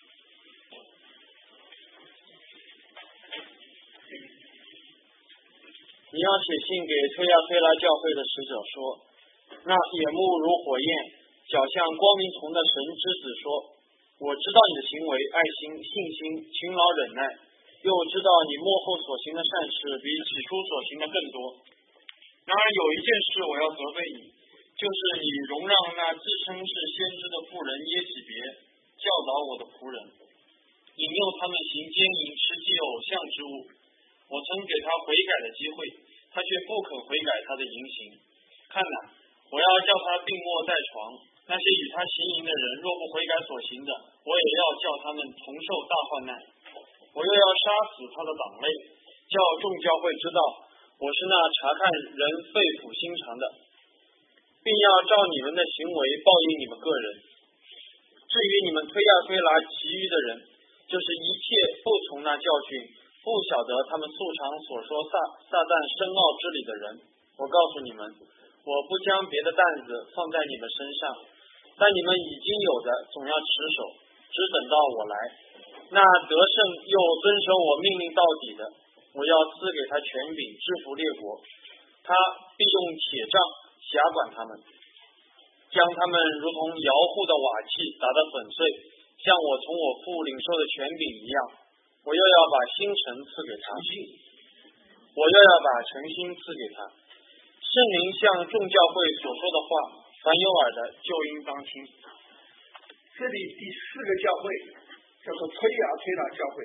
你要写信给推亚推拉教会的使者说，那眼目如火焰，脚像光明铜的神之子说，我知道你的行为，爱心、信心、勤劳忍耐，又知道你幕后所行的善事比起初所行的更多。 然而有一件事我要责备你，就是你容让那自称是先知的妇人耶洗别教导我的仆人，引诱他们行奸淫、吃祭偶像之物。我曾给他悔改的机会，他却不肯悔改他的淫行。看哪，我要叫他病卧在床，那些与他行淫的人若不悔改所行的，我也要叫他们同受大患难。我又要杀死他的党类，叫众教会知道我是那查看人肺腑心肠的，并要照你们的行为报应你们个人。至于你们推拉其余的人，就是一切不从那教训，不晓得他们素常所说撒旦深奥之理的人，我告诉你们，我不将别的担子放在你们身上，但你们已经有的总要持守，只等到我来。那得胜又遵守我命令到底的，我要赐给他权柄制服列国，他必用铁杖辖管他们，将他们如同摇户的瓦器打得粉碎，像我从我父领受的权柄一样。我又要把星辰赐给他，我又要把诚心赐给他。圣灵向众教会所说的话，凡有耳的就应当听。 这里第4个教会叫做推拉教会。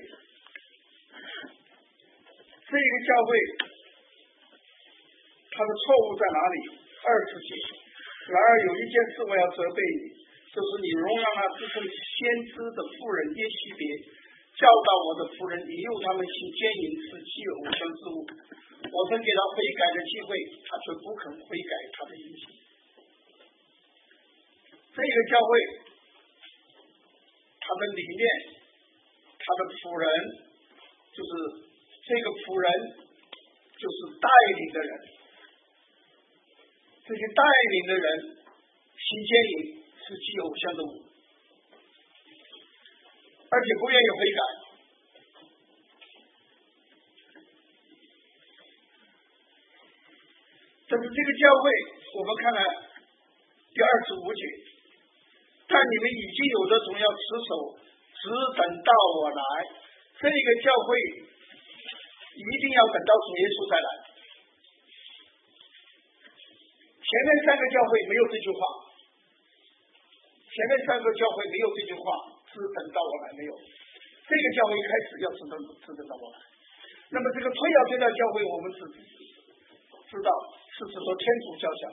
这一个教会它的错误在哪里？20节。然而有一件事我要责备你，就是你容让那自称先知的妇人耶洗别教导我的仆人，引诱他们行奸淫、吃祭偶像之物。我曾给他悔改的机会，他却不肯悔改他的淫行。这个教会他的理念，他的仆人就是这个仆人就是带领的人，这些带领的人行奸淫、吃祭偶像的物，而且不愿意悔改。但是这个教会我们看了第25节，但你们已经有的总要持守，只等到我来。这个教会一定要等到主耶稣再来。前面3个教会没有这句话，前面3个教会没有这句话，只等到我来没有。这个教会开始要只等到我来。那么这个推要对待教会，我们只知道是指说天主教下，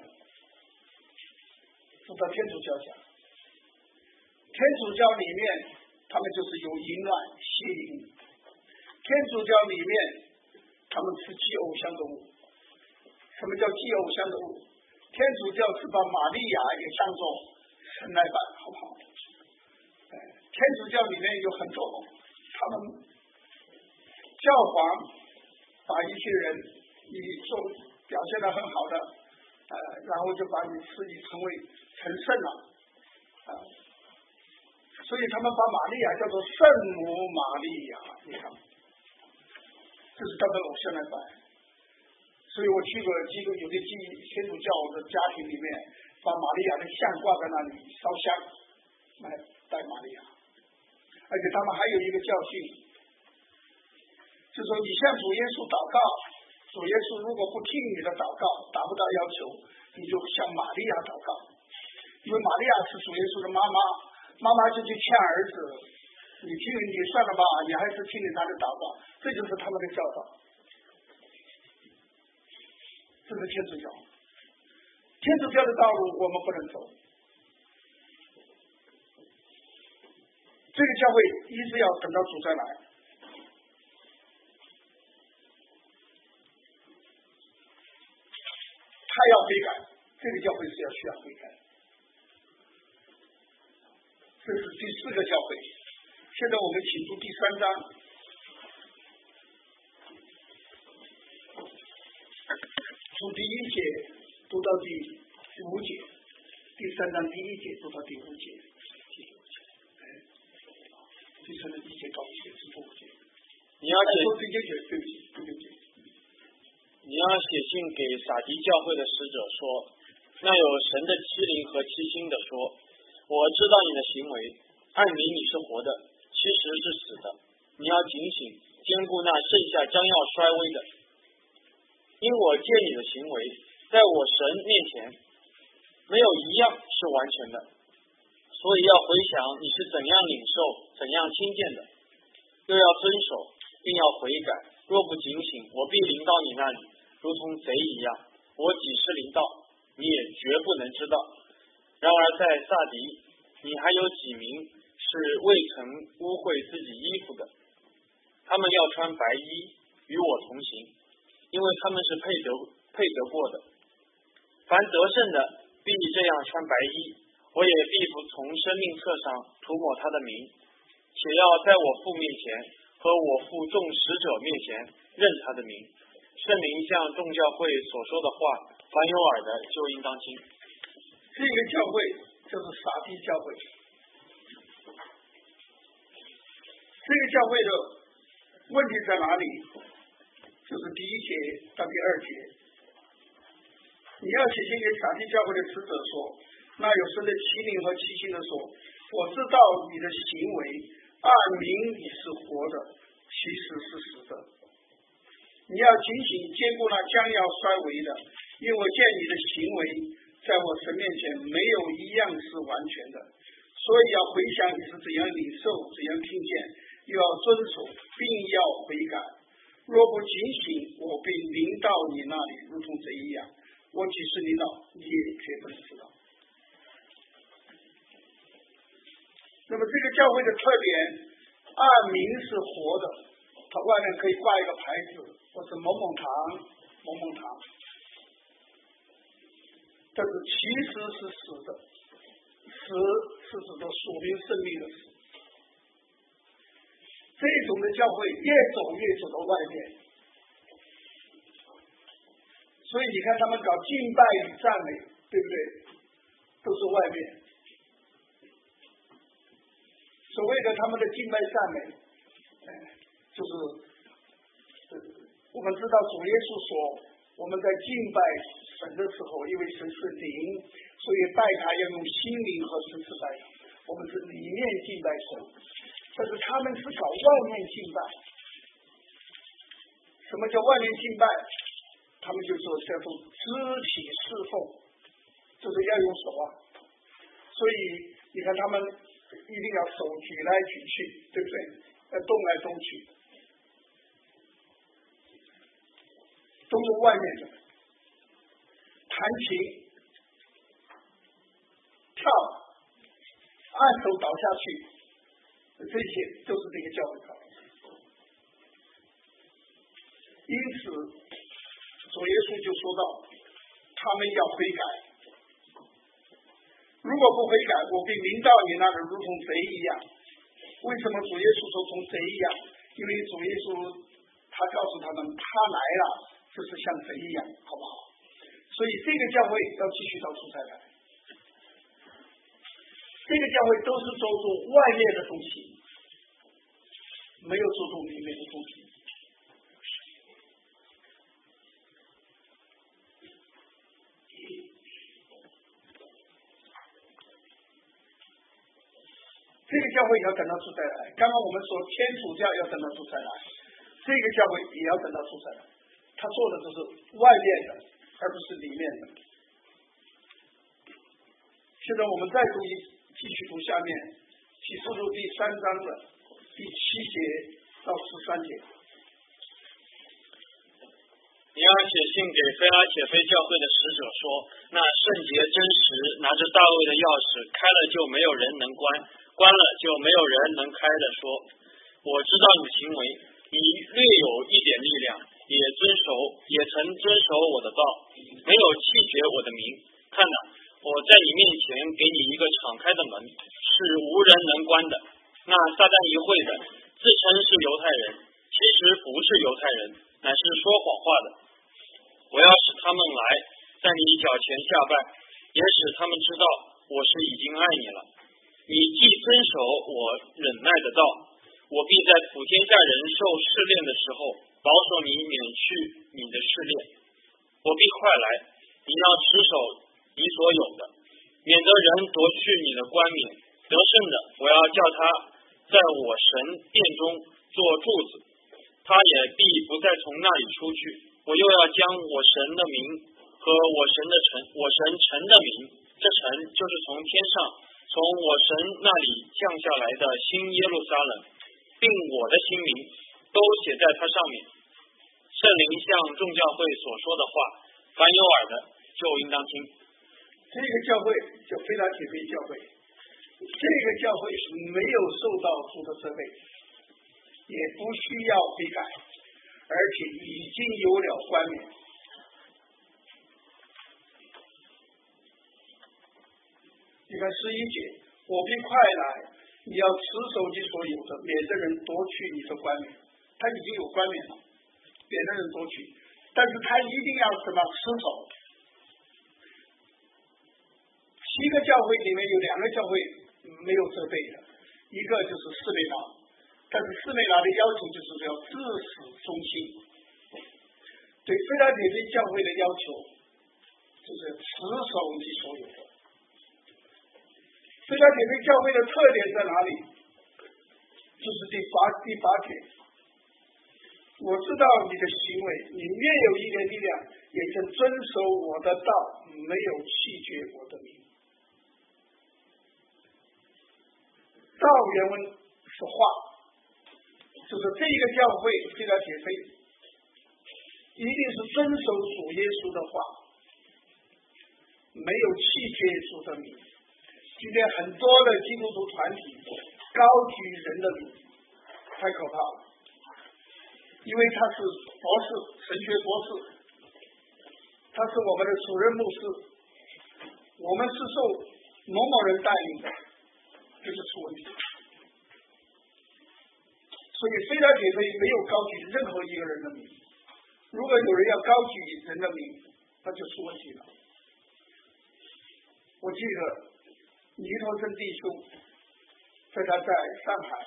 知道天主教下。天主教里面他们就是有淫乱邪淫，天主教里面他们是祭偶像的物。什么叫祭偶像的物？天主教是把玛利亚也当作神来办，好不好？天主教里面有很多，他们教皇把一些人你做表现得很好的，然后就把你赐予成为成圣了，所以他们把玛利亚叫做圣母玛利亚，你看，这是他们偶像来拜。所以我去过几个有的天主教的家庭里面，把玛利亚的像挂在那里烧香来拜玛利亚。而且他们还有一个教训，就是说你向主耶稣祷告，主耶稣如果不听你的祷告，达不到要求，你就向玛利亚祷告，因为玛利亚是主耶稣的妈妈，妈妈就去劝儿子，你算了吧，你还是听你他的祷告，这就是他们的教导。这是天主教，天主教的道路我们不能走。这个教会一直要等到主再来。他要悔改，这个教会是需要悔改。这是第4个教会。现在我们请读第3章。从第1节读到第5节，第3章第1节读到第5节，第3章第1节到5节是5节。 你要写你要写信给撒狄教会的使者说，那有神的欺凌和欺心的说，我知道你的行为，暗明你是活的，其实是死的。你要警醒，兼顾那剩下将要衰微的。因我见你的行为， 在我神面前没有一样是完全的，所以要回想你是怎样领受怎样听见的，又要遵守并要悔改，若不警醒，我必临到你那里如同贼一样，我几时临到你也绝不能知道。然而在撒狄你还有几名是未曾污秽自己衣服的，他们要穿白衣与我同行，因为他们是配得过的。凡得胜的必这样穿白衣，我也必不从生命册上涂抹他的名，且要在我父面前和我父众使者面前认他的名。圣灵向众教会所说的话，凡有耳的就应当听。 这个教会就是撒狄教会，这个教会的问题在哪里？就是第一节到第二节，你要写信给撒狄教会的使者说，那有神的欺凌和欺信的说，我知道你的行为按名你是活的，其实是死的。你要警醒兼顾那将要衰微的，因为见你的行为在我神面前没有一样是完全的，所以要回想你是怎样领受怎样听见，又要遵守并要悔改。若不警醒，我必临到你那里如同贼一样，我即使临到你也绝不能知道。那么这个教会的特点，按名是活的，它外面可以挂一个牌子，或是某某堂某某堂，但是其实是死的，死是指的属灵生命的死。这种的教会越走到外面，所以你看他们搞敬拜与赞美，对不对？都是外面所谓的他们的敬拜赞美，就是我们知道主耶稣说，我们在敬拜神的时候，因为神是灵，所以拜他要用心灵和神是拜他，我们是里面敬拜神，但是他们是搞外面敬拜。什么叫外面敬拜？他们就说叫做肢体侍奉，就是要用手啊。所以你看他们一定要手举来举去，对不对？要动来动去，都是外面的。弹琴、跳、按手倒下去，这些都是这个教会搞的。因此主耶稣就说到，他们要悔改，如果不悔改，我必临到你那里如同贼一样。为什么主耶稣说从贼一样？因为主耶稣他告诉他们，他来了就是像贼一样，好不好？所以这个教会要继续到出差来，这个教会都是抓住外面的东西，没有抓住里面的东西。这个教会也要等到出差来。刚刚我们说天主教要等到出差来，这个教会也要等到出差来。他做的就是外面的，而不是里面的。现在我们再继续读下面启示录第3章的第7节到13节。 你要写信给腓拉铁非教会的使者说，那圣洁真实拿着大卫的钥匙，开了就没有人能关，关了就没有人能开的说，我知道你行为，你略有一点力量，也曾遵守我的道，没有弃绝我的名。看哪，我在你面前给你一个敞开的门，是无人能关的。那撒旦一会的自称是犹太人，其实不是犹太人，乃是说谎话的。我要使他们来，在你脚前下拜，也使他们知道我是已经爱你了。你既遵守我忍耐的道，我必在普天下人受试炼的时候，保守你免去你的试炼。我必快来，你要持守你所有的，免得人夺去你的冠冕。得胜的，我要叫他在我神殿中做柱子，他也必不再从那里出去。我又要将我神的名和我神城的名，这城就是从天上从我神那里降下来的新耶路撒冷，并我的新名都写在它上面。圣灵向众教会所说的话，凡有耳的就应当听。 这个教会叫非拉铁非教会，这个教会没有受到主的责备，也不需要悔改，而且已经有了冠冕。你看11节，我必快来，你要持守你所有的，免得人夺取你的冠冕。他已经有冠冕了，免得人夺取，但是他一定要什么持守。7个教会里面有2个教会没有责备的，一个就是士美拿，但是士美拿的要求就是要至死忠心。对非拉铁非教会的要求就是持守你所有的。非拉铁非教会的特点在哪里？就是第八节，我知道你的行为，你略有一点力量，也曾遵守我的道，没有弃绝我的名。道原文是话，就是这个教会非拉铁非一定是遵守主耶稣的话，没有弃绝主的名。今天很多的基督徒团体高举人的名，太可怕了，因为他是博士，神学博士，他是我们的主任牧师，我们是受某某人带领的，这是出问题。所以非拉铁非没有高举任何一个人的名，如果有人要高举人的名，那就出问题了。我记得尼托生弟兄在他在上海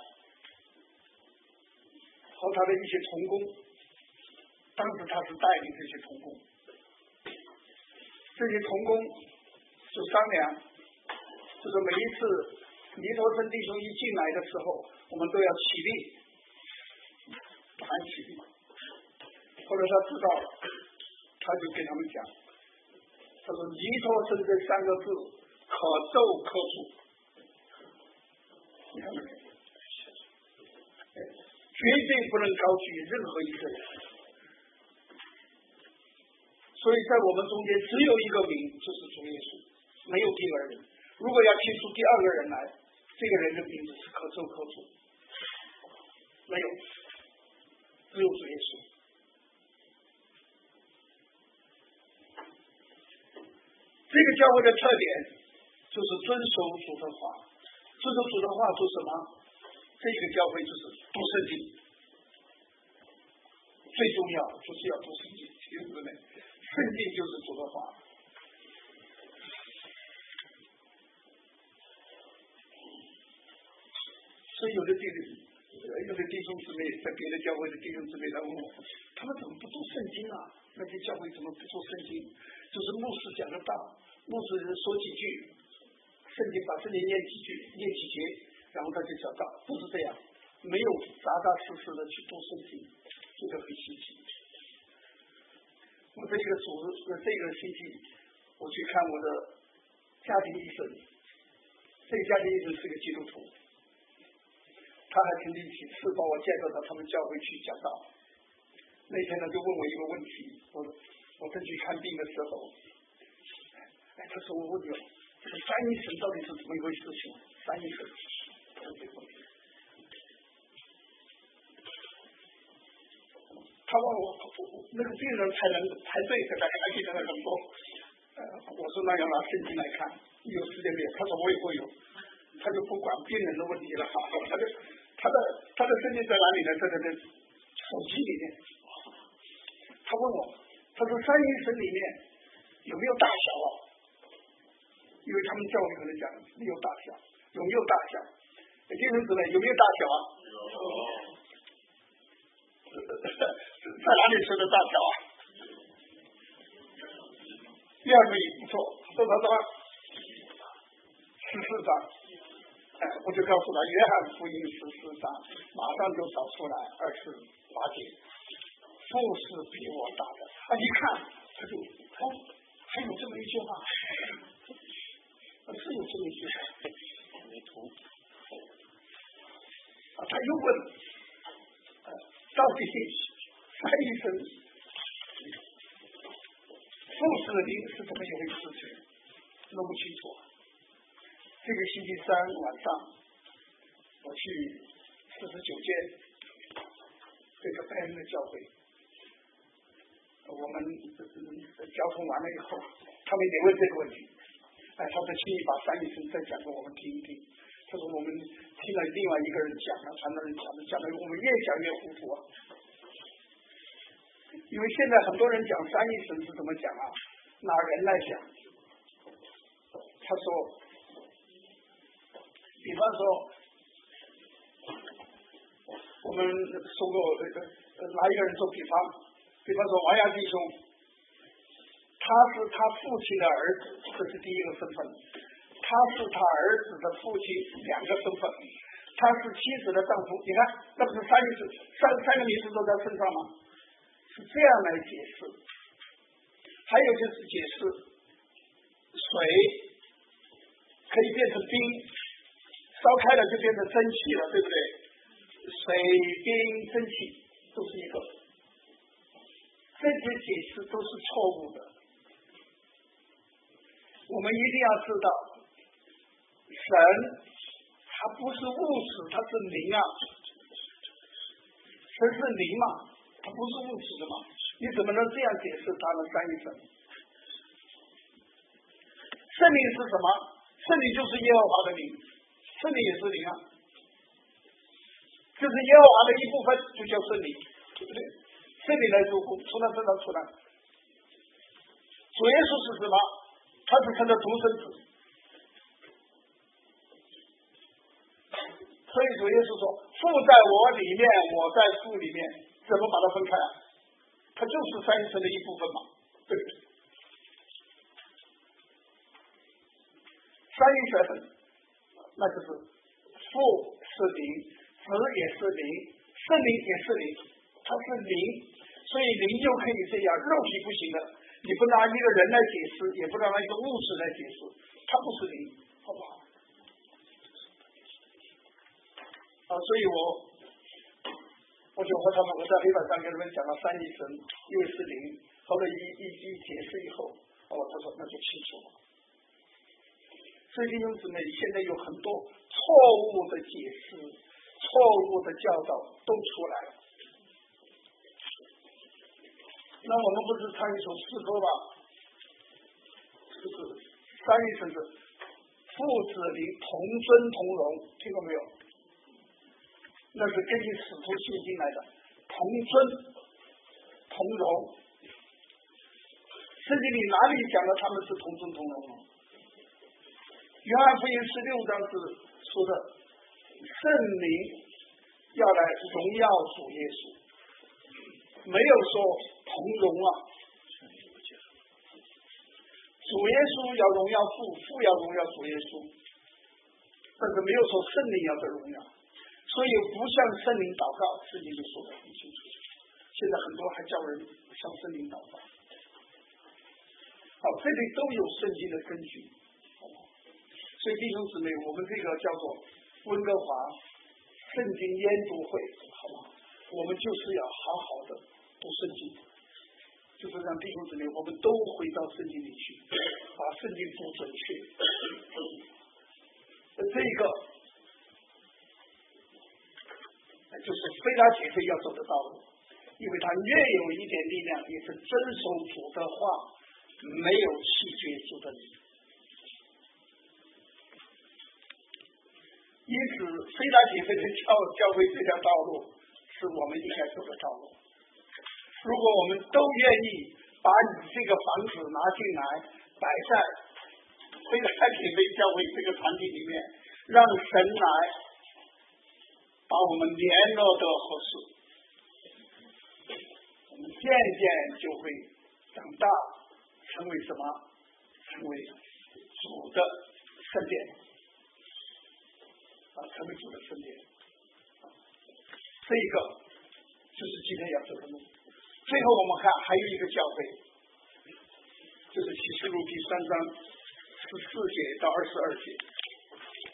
和他的一些同工，当时他是带领这些同工，这些同工就商量，就是每一次尼托生弟兄一进来的时候，我们都要起立，喊起立。后来他知道了，他就跟他们讲，他说尼托生这3个字可咒可诅，你看没有？绝对不能高举任何一个人。所以在我们中间只有一个名，就是主耶稣，没有第二人。如果要提出第2个人来，这个人的名字是可咒可诅，没有，只有主耶稣。这个教会的特点就是遵守主的话，遵守主的话做什么？这个教会就是读圣经，最重要就是要读圣经，听懂没？圣经就是主的话。所以有的弟兄姊妹在别的教会的弟兄姊妹来问我，他们怎么不读圣经啊？那些教会怎么不读圣经？就是牧师讲的道，牧师说几句，圣经把圣经念几节，然后他就讲道，不是这样，没有扎扎实实的去读圣经，这个很稀奇。我这个星期，我去看我的家庭医生，这个家庭医生是个基督徒，他还曾经几次把我介绍到他们教会去讲道。那天呢，就问我一个问题，我正去看病的时候，他说我问你，这个三一神到底是怎么一回事情？三一神，他问我那个病人才能排队，大概记得很多。我说那要拿圣经来看，你有时间没有？他说我也会有，他就不管病人的问题了，他的圣经在哪里呢？在他的手机里面。他问我，他说三一神里面有没有大小啊？因为他们教会可能讲没有大小，有没有大小？弟兄姊妹有没有大小啊？在哪里说的大小啊？第2个也不错，说什么？14章，我就告诉他，约翰福音14章，马上就找出来28节，父是比我大的。一看他就底三一神父子灵是怎么一回事情，弄不清楚。这个星期三晚上，我去49间这个白人的教会，我们交通完了以后，他们也问这个问题。他说请你把三一神再讲给我们听一听。他说我们听了另外一个人讲了，传道人讲的我们越讲越糊涂啊。因为现在很多人讲三一神是怎么讲啊？拿人来讲。他说，比方说，我们说过拿一个人做比方说王亚弟兄，他是他父亲的儿子，这是第一个身份。他是他儿子的父亲2个身份，他是妻子的丈夫，你看那不是三个名字都在身上吗？是这样来解释。还有就是解释水可以变成冰，烧开了就变成蒸汽了，对不对？水冰蒸汽都是一个，这些解释都是错误的。我们一定要知道，神它不是物质，它是灵啊。神是灵嘛，它不是物质的嘛，你怎么能这样解释它的三一神？圣灵是什么？圣灵就是耶和华的灵，圣灵也是灵啊，就是耶和华的一部分，就叫圣灵，对不对？圣灵来做工，从他身上出来。主耶稣是什么？他是神的独生子。所以主耶稣说，父在我里面，我在父里面，怎么把它分开啊？它就是三一神的一部分嘛，对不对？三一神那就是父是灵，子也是灵，圣灵也是灵，它是灵，所以灵就可以这样，肉体不行的，你不拿一个人来解释，也不拿一个物质来解释，它不是灵，好不好？所以我就和他们，我在黑板上跟他们讲到三一神，因为是灵，后来一解释以后，他说那就清楚了。所以弟兄姊妹，现在有很多错误的解释、错误的教导都出来了。那我们不是唱一首诗歌吧？就是三一神是父子灵同尊同荣，听过没有？那是根据使徒信经来的，同尊同荣。圣经里哪里讲了他们是同尊同荣？约翰福音16章是说的，圣灵要来荣耀主耶稣，没有说同荣啊。主耶稣要荣耀父，父要荣耀主耶稣，但是没有说圣灵要得荣耀。所以不向圣灵祷告，圣经就说得很清楚。现在很多还叫人向圣灵祷告，这里都有圣经的根据。所以弟兄姊妹，我们这个叫做温哥华圣经研读会，好吧？我们就是要好好的读圣经，就是让弟兄姊妹我们都回到圣经里去，把圣经读准确。这个就是非拉铁非要走的道路，因为他越有一点力量，也是遵守主的话，没有弃绝主的理。因此，非拉铁非的教会这条道路是我们应该走的道路。如果我们都愿意把你这个房子拿进来，摆在非拉铁非教会这个团体里面，让神来把我们联络得合适，我们渐渐就会长大，成为什么？成为主的圣殿，成为主的圣殿。这一个就是今天要走的路。最后我们看还有一个教会，就是启示录第3章14节到22节。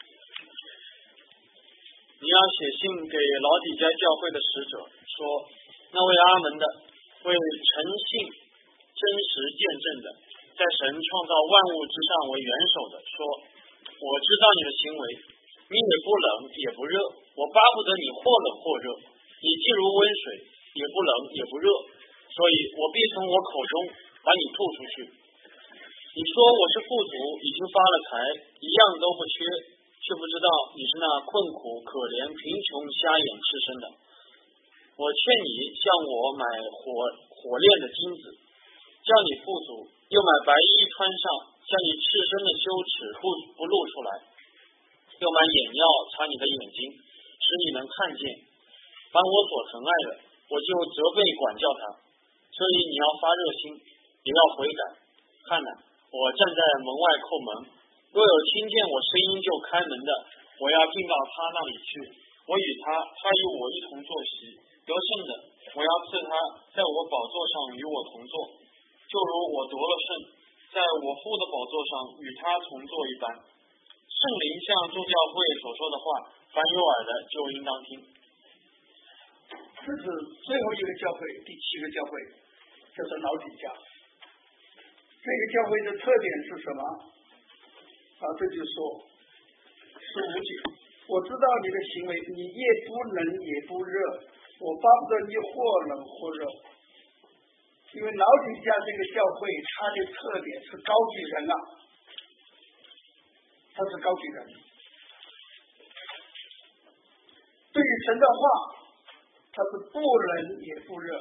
你要写信给老底嘉教会的使者，说那位阿门的，为诚信真实见证的，在神创造万物之上为元首的说，我知道你的行为，你也不冷也不热，我巴不得你或冷或热，你既如温水，也不冷也不热，所以我必从我口中把你吐出去。你说我是富足，已经发了财，一样都不缺，却不知道你是那困苦可怜贫穷瞎眼赤身的。我劝你向我买火炼的金子，叫你富足，又买白衣穿上，像你赤身的羞耻不露出来，又买眼药擦你的眼睛，使你能看见。凡我所疼爱的，我就责备管教他。所以你要发热心，也要悔改。看哪，我站在门外叩门，若有听见我声音就开门的，我要进到他那里去，我与他与我一同坐席。得胜的，我要赐他在我宝座上与我同坐，就如我夺了胜，在我父的宝座上与他同坐一般。圣灵向众教会所说的话，凡有耳的就应当听。 这是最后一个教会，第7个教会，就是老底嘉。这个教会的特点是什么？这就说15节，我知道你的行为，你也不冷也不热，我巴不得你或冷或热。因为老底嘉这个教会，它的特点是高举人啊，它是高举人。对于神的话，它是不冷也不热。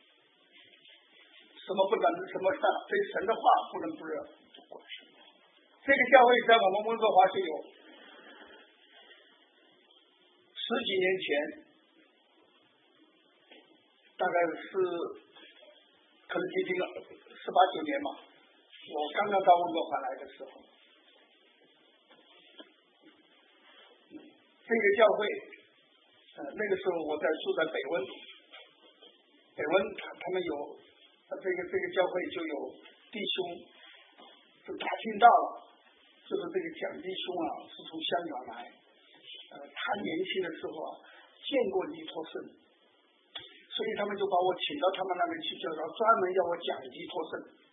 什么不冷，什么热？对神的话不冷不热。这个教会在我们温哥华就有10几年前，大概是可能接近18、19年嘛，我刚刚到温哥华来的时候，这个教会，那个时候我住在北温，他们有这个教会就有弟兄就打听到了，就是这个蒋弟兄啊是从香港来，他年轻的时候见过尼托生，所以他们就把我请到他们那边去，叫他专门要我讲尼托生。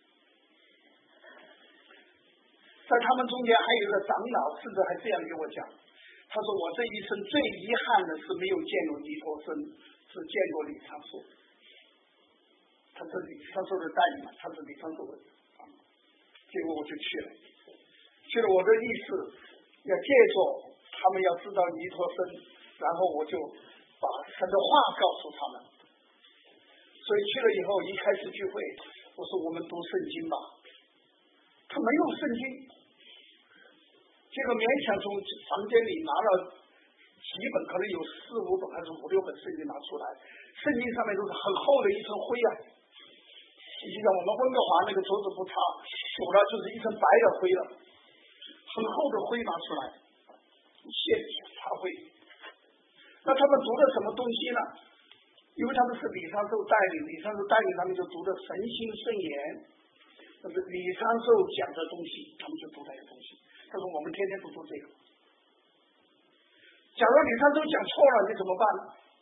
在他们中间还有一个长老，甚至还这样给我讲，他说我这一生最遗憾的是没有见过尼托生，只见过李长寿。他是李长寿的代理嘛，他是李长寿的，结果我就去了。我的意思要借着他们要知道尼托生，然后我就把神的话告诉他们。所以去了以后，一开始聚会，我说我们读圣经吧，他没有圣经，结果勉强从房间里拿了几本，可能有4、5本还是5、6本圣经拿出来，圣经上面都是很厚的一层灰啊。实际上我们温哥华那个桌子不差，久了就是一层白的灰了，很厚的灰拿出来，现擦灰。那他们读的什么东西呢？因为他们是李长寿带领他们就读的神心圣言，那是李长寿讲的东西，他们就读那个东西。他说我们天天都读这个。假如李长寿讲错了，你怎么办呢？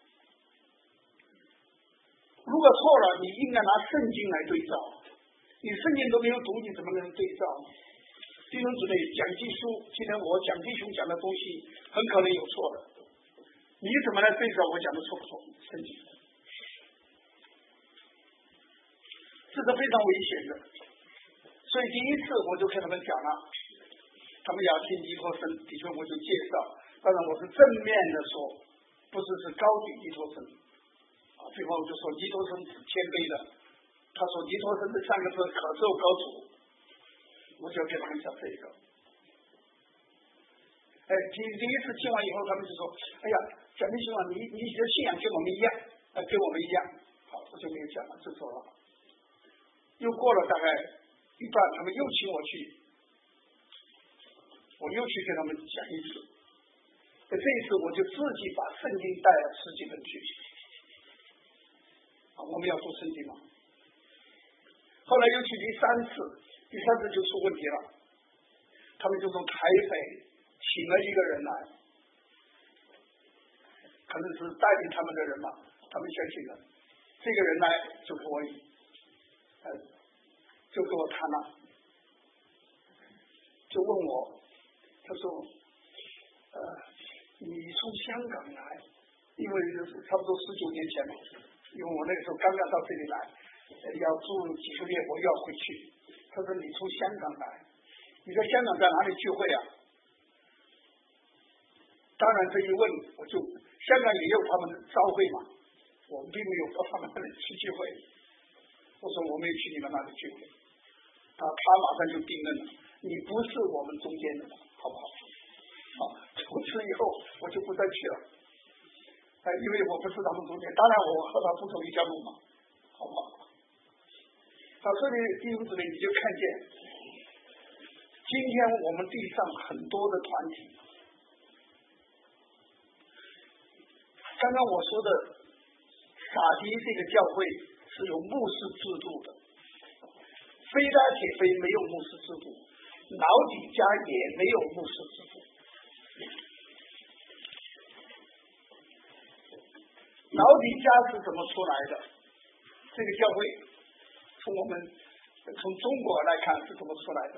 如果错了，你应该拿圣经来对照，你圣经都没有读，你怎么能对照？弟兄姊妹，讲经书，今天我讲弟兄讲的东西很可能有错的，你怎么来对照我讲的错不错？圣经，这是非常危险的。所以第一次我就跟他们讲了，他们要听尼托生，的确我就介绍，当然我是正面的说，不是高举尼托生。最后就说尼托生是谦卑的，他说尼托生这3个字可受高主，我就给他们讲这个。第一次听完以后，他们就说：“哎呀，蒋弟兄啊，你的信仰跟我们一样，好，我就没有讲了，就走了。又过了大概一段，他们又请我去，我又去跟他们讲一次。这一次我就自己把圣经带了10几本去。我们要读圣经嘛。后来又去第3次就出问题了，他们就从台北请了一个人来，可能是带领他们的人嘛，他们相信了， 这个人来就给我谈了，就问我，他说你从香港来，因为差不多19年前嘛，因为我那个时候刚刚到这里来，要住几个月，我又要回去。他说你从香港来，你在香港在哪里聚会啊？当然这一问，我就香港也有他们的召会嘛，我们并没有到他们那里去聚会。我说我没有去你们那里聚会，他马上就定论了，你不是我们中间的，好不好？从此以后我就不再去了，因为我不是他们中间，当然我和他不走一条路嘛，好不好？所以弟兄姊妹，你就看见今天我们地上很多的团体，刚刚我说的撒迪这个教会是有牧师制度的，非拉铁非没有牧师制度，老底家也没有牧师制度。老底家是怎么出来的？这个教会从中国来看是怎么出来的？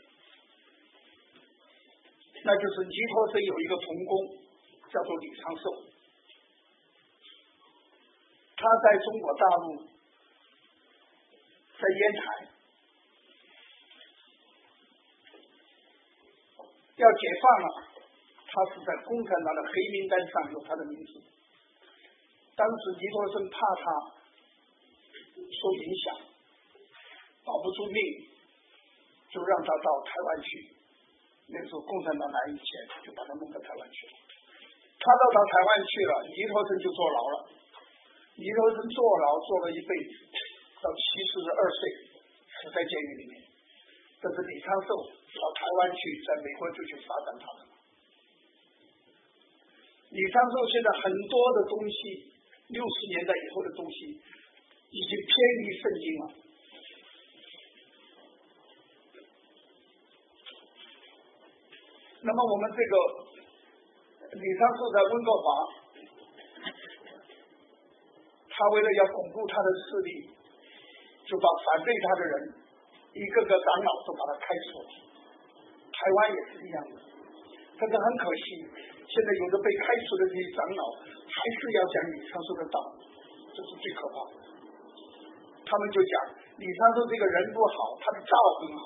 那就是尼托森有一个同工叫做李长寿，他在中国大陆在烟台要解放了，他是在共产党的黑名单上有他的名字。当时尼托森怕他受影响，保不住命，就让他到台湾去。那时候共产党来以前，就把他弄到台湾去了。他到台湾去了，尼托森就坐牢了。尼托森坐牢坐了一辈子，到72岁死在监狱里面。这是李昌寿到台湾去，在美国就去发展他们。李昌寿现在很多的东西，60年代以后的东西已经偏离圣经了。那么我们这个李昌寿在温哥华，他为了要巩固他的势力，就把反对他的人一个个长老都把他开除了。台湾也是一样的，但是很可惜，现在有的被开除的这些长老还是要讲李昌寿的道，这是最可怕的。他们就讲李昌寿这个人不好，他的道很好，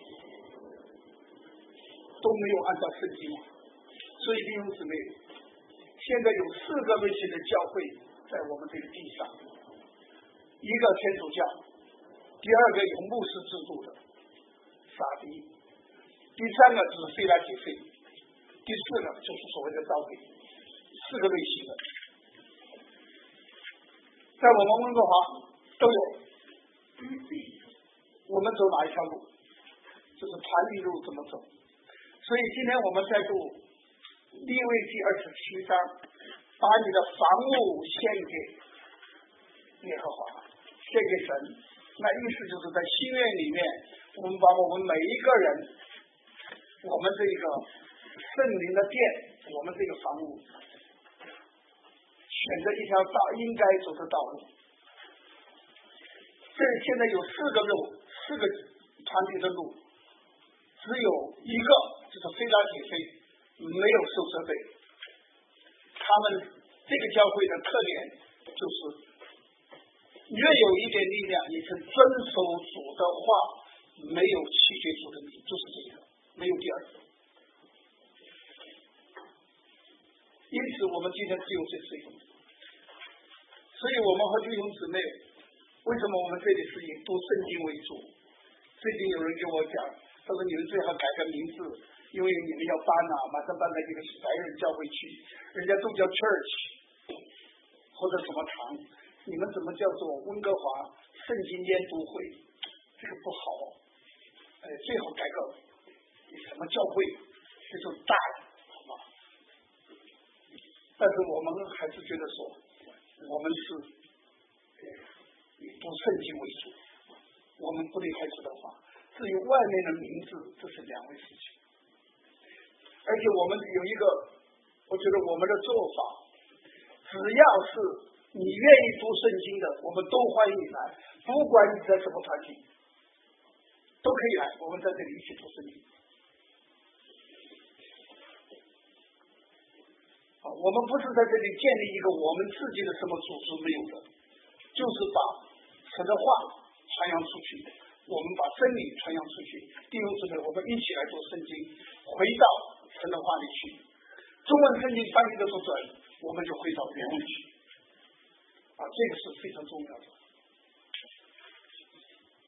都没有按照圣经。所以弟兄姊妹，现在有4个类型的教会在我们这个地上，一个天主教，第2个有牧师制度的撒迪，第3个就是非拉铁非，第4个就是所谓的召会，4个类型的，在我们温哥华都有。我们走哪一条路，就是团体路怎么走。所以今天我们在读利未记27章，把你的房屋献给耶和华，献给神。那意思就是在心愿里面，我们把我们每一个人，我们这个圣灵的殿，我们这个房屋，选择一条应该走的道路。这现在有4个路，4个团体的路，只有一个就是非拉铁非，没有受责备。他们这个教会的特点就是越有一点力量，也是遵守主的话，没有弃绝主的名，就是这个，没有第2个。因此我们今天只有这4个。所以我们和弟兄姊妹，为什么我们这里是以读圣经为主？最近有人跟我讲，他说你们最好改个名字，因为你们要搬马上搬到一个白人教会去，人家都叫 church 或者什么堂，你们怎么叫做温哥华圣经研读会？这个不好，最好改个什么教会，这就大了，好吧？但是我们还是觉得说，我们是读圣经为主，我们不离开主的话。至于外面的名字，这是2回事情。而且我们有一个，我觉得我们的做法，只要是你愿意读圣经的，我们都欢迎你来，不管你在什么团体，都可以来，我们在这里一起读圣经。我们不是在这里建立一个我们自己的什么组织，没有的，就是把神的话传扬出去，我们把真理传扬出去。弟兄姊妹，我们一起来读圣经，回到神的话里去。中文圣经翻译的不准，我们就回到原文去。这个是非常重要的。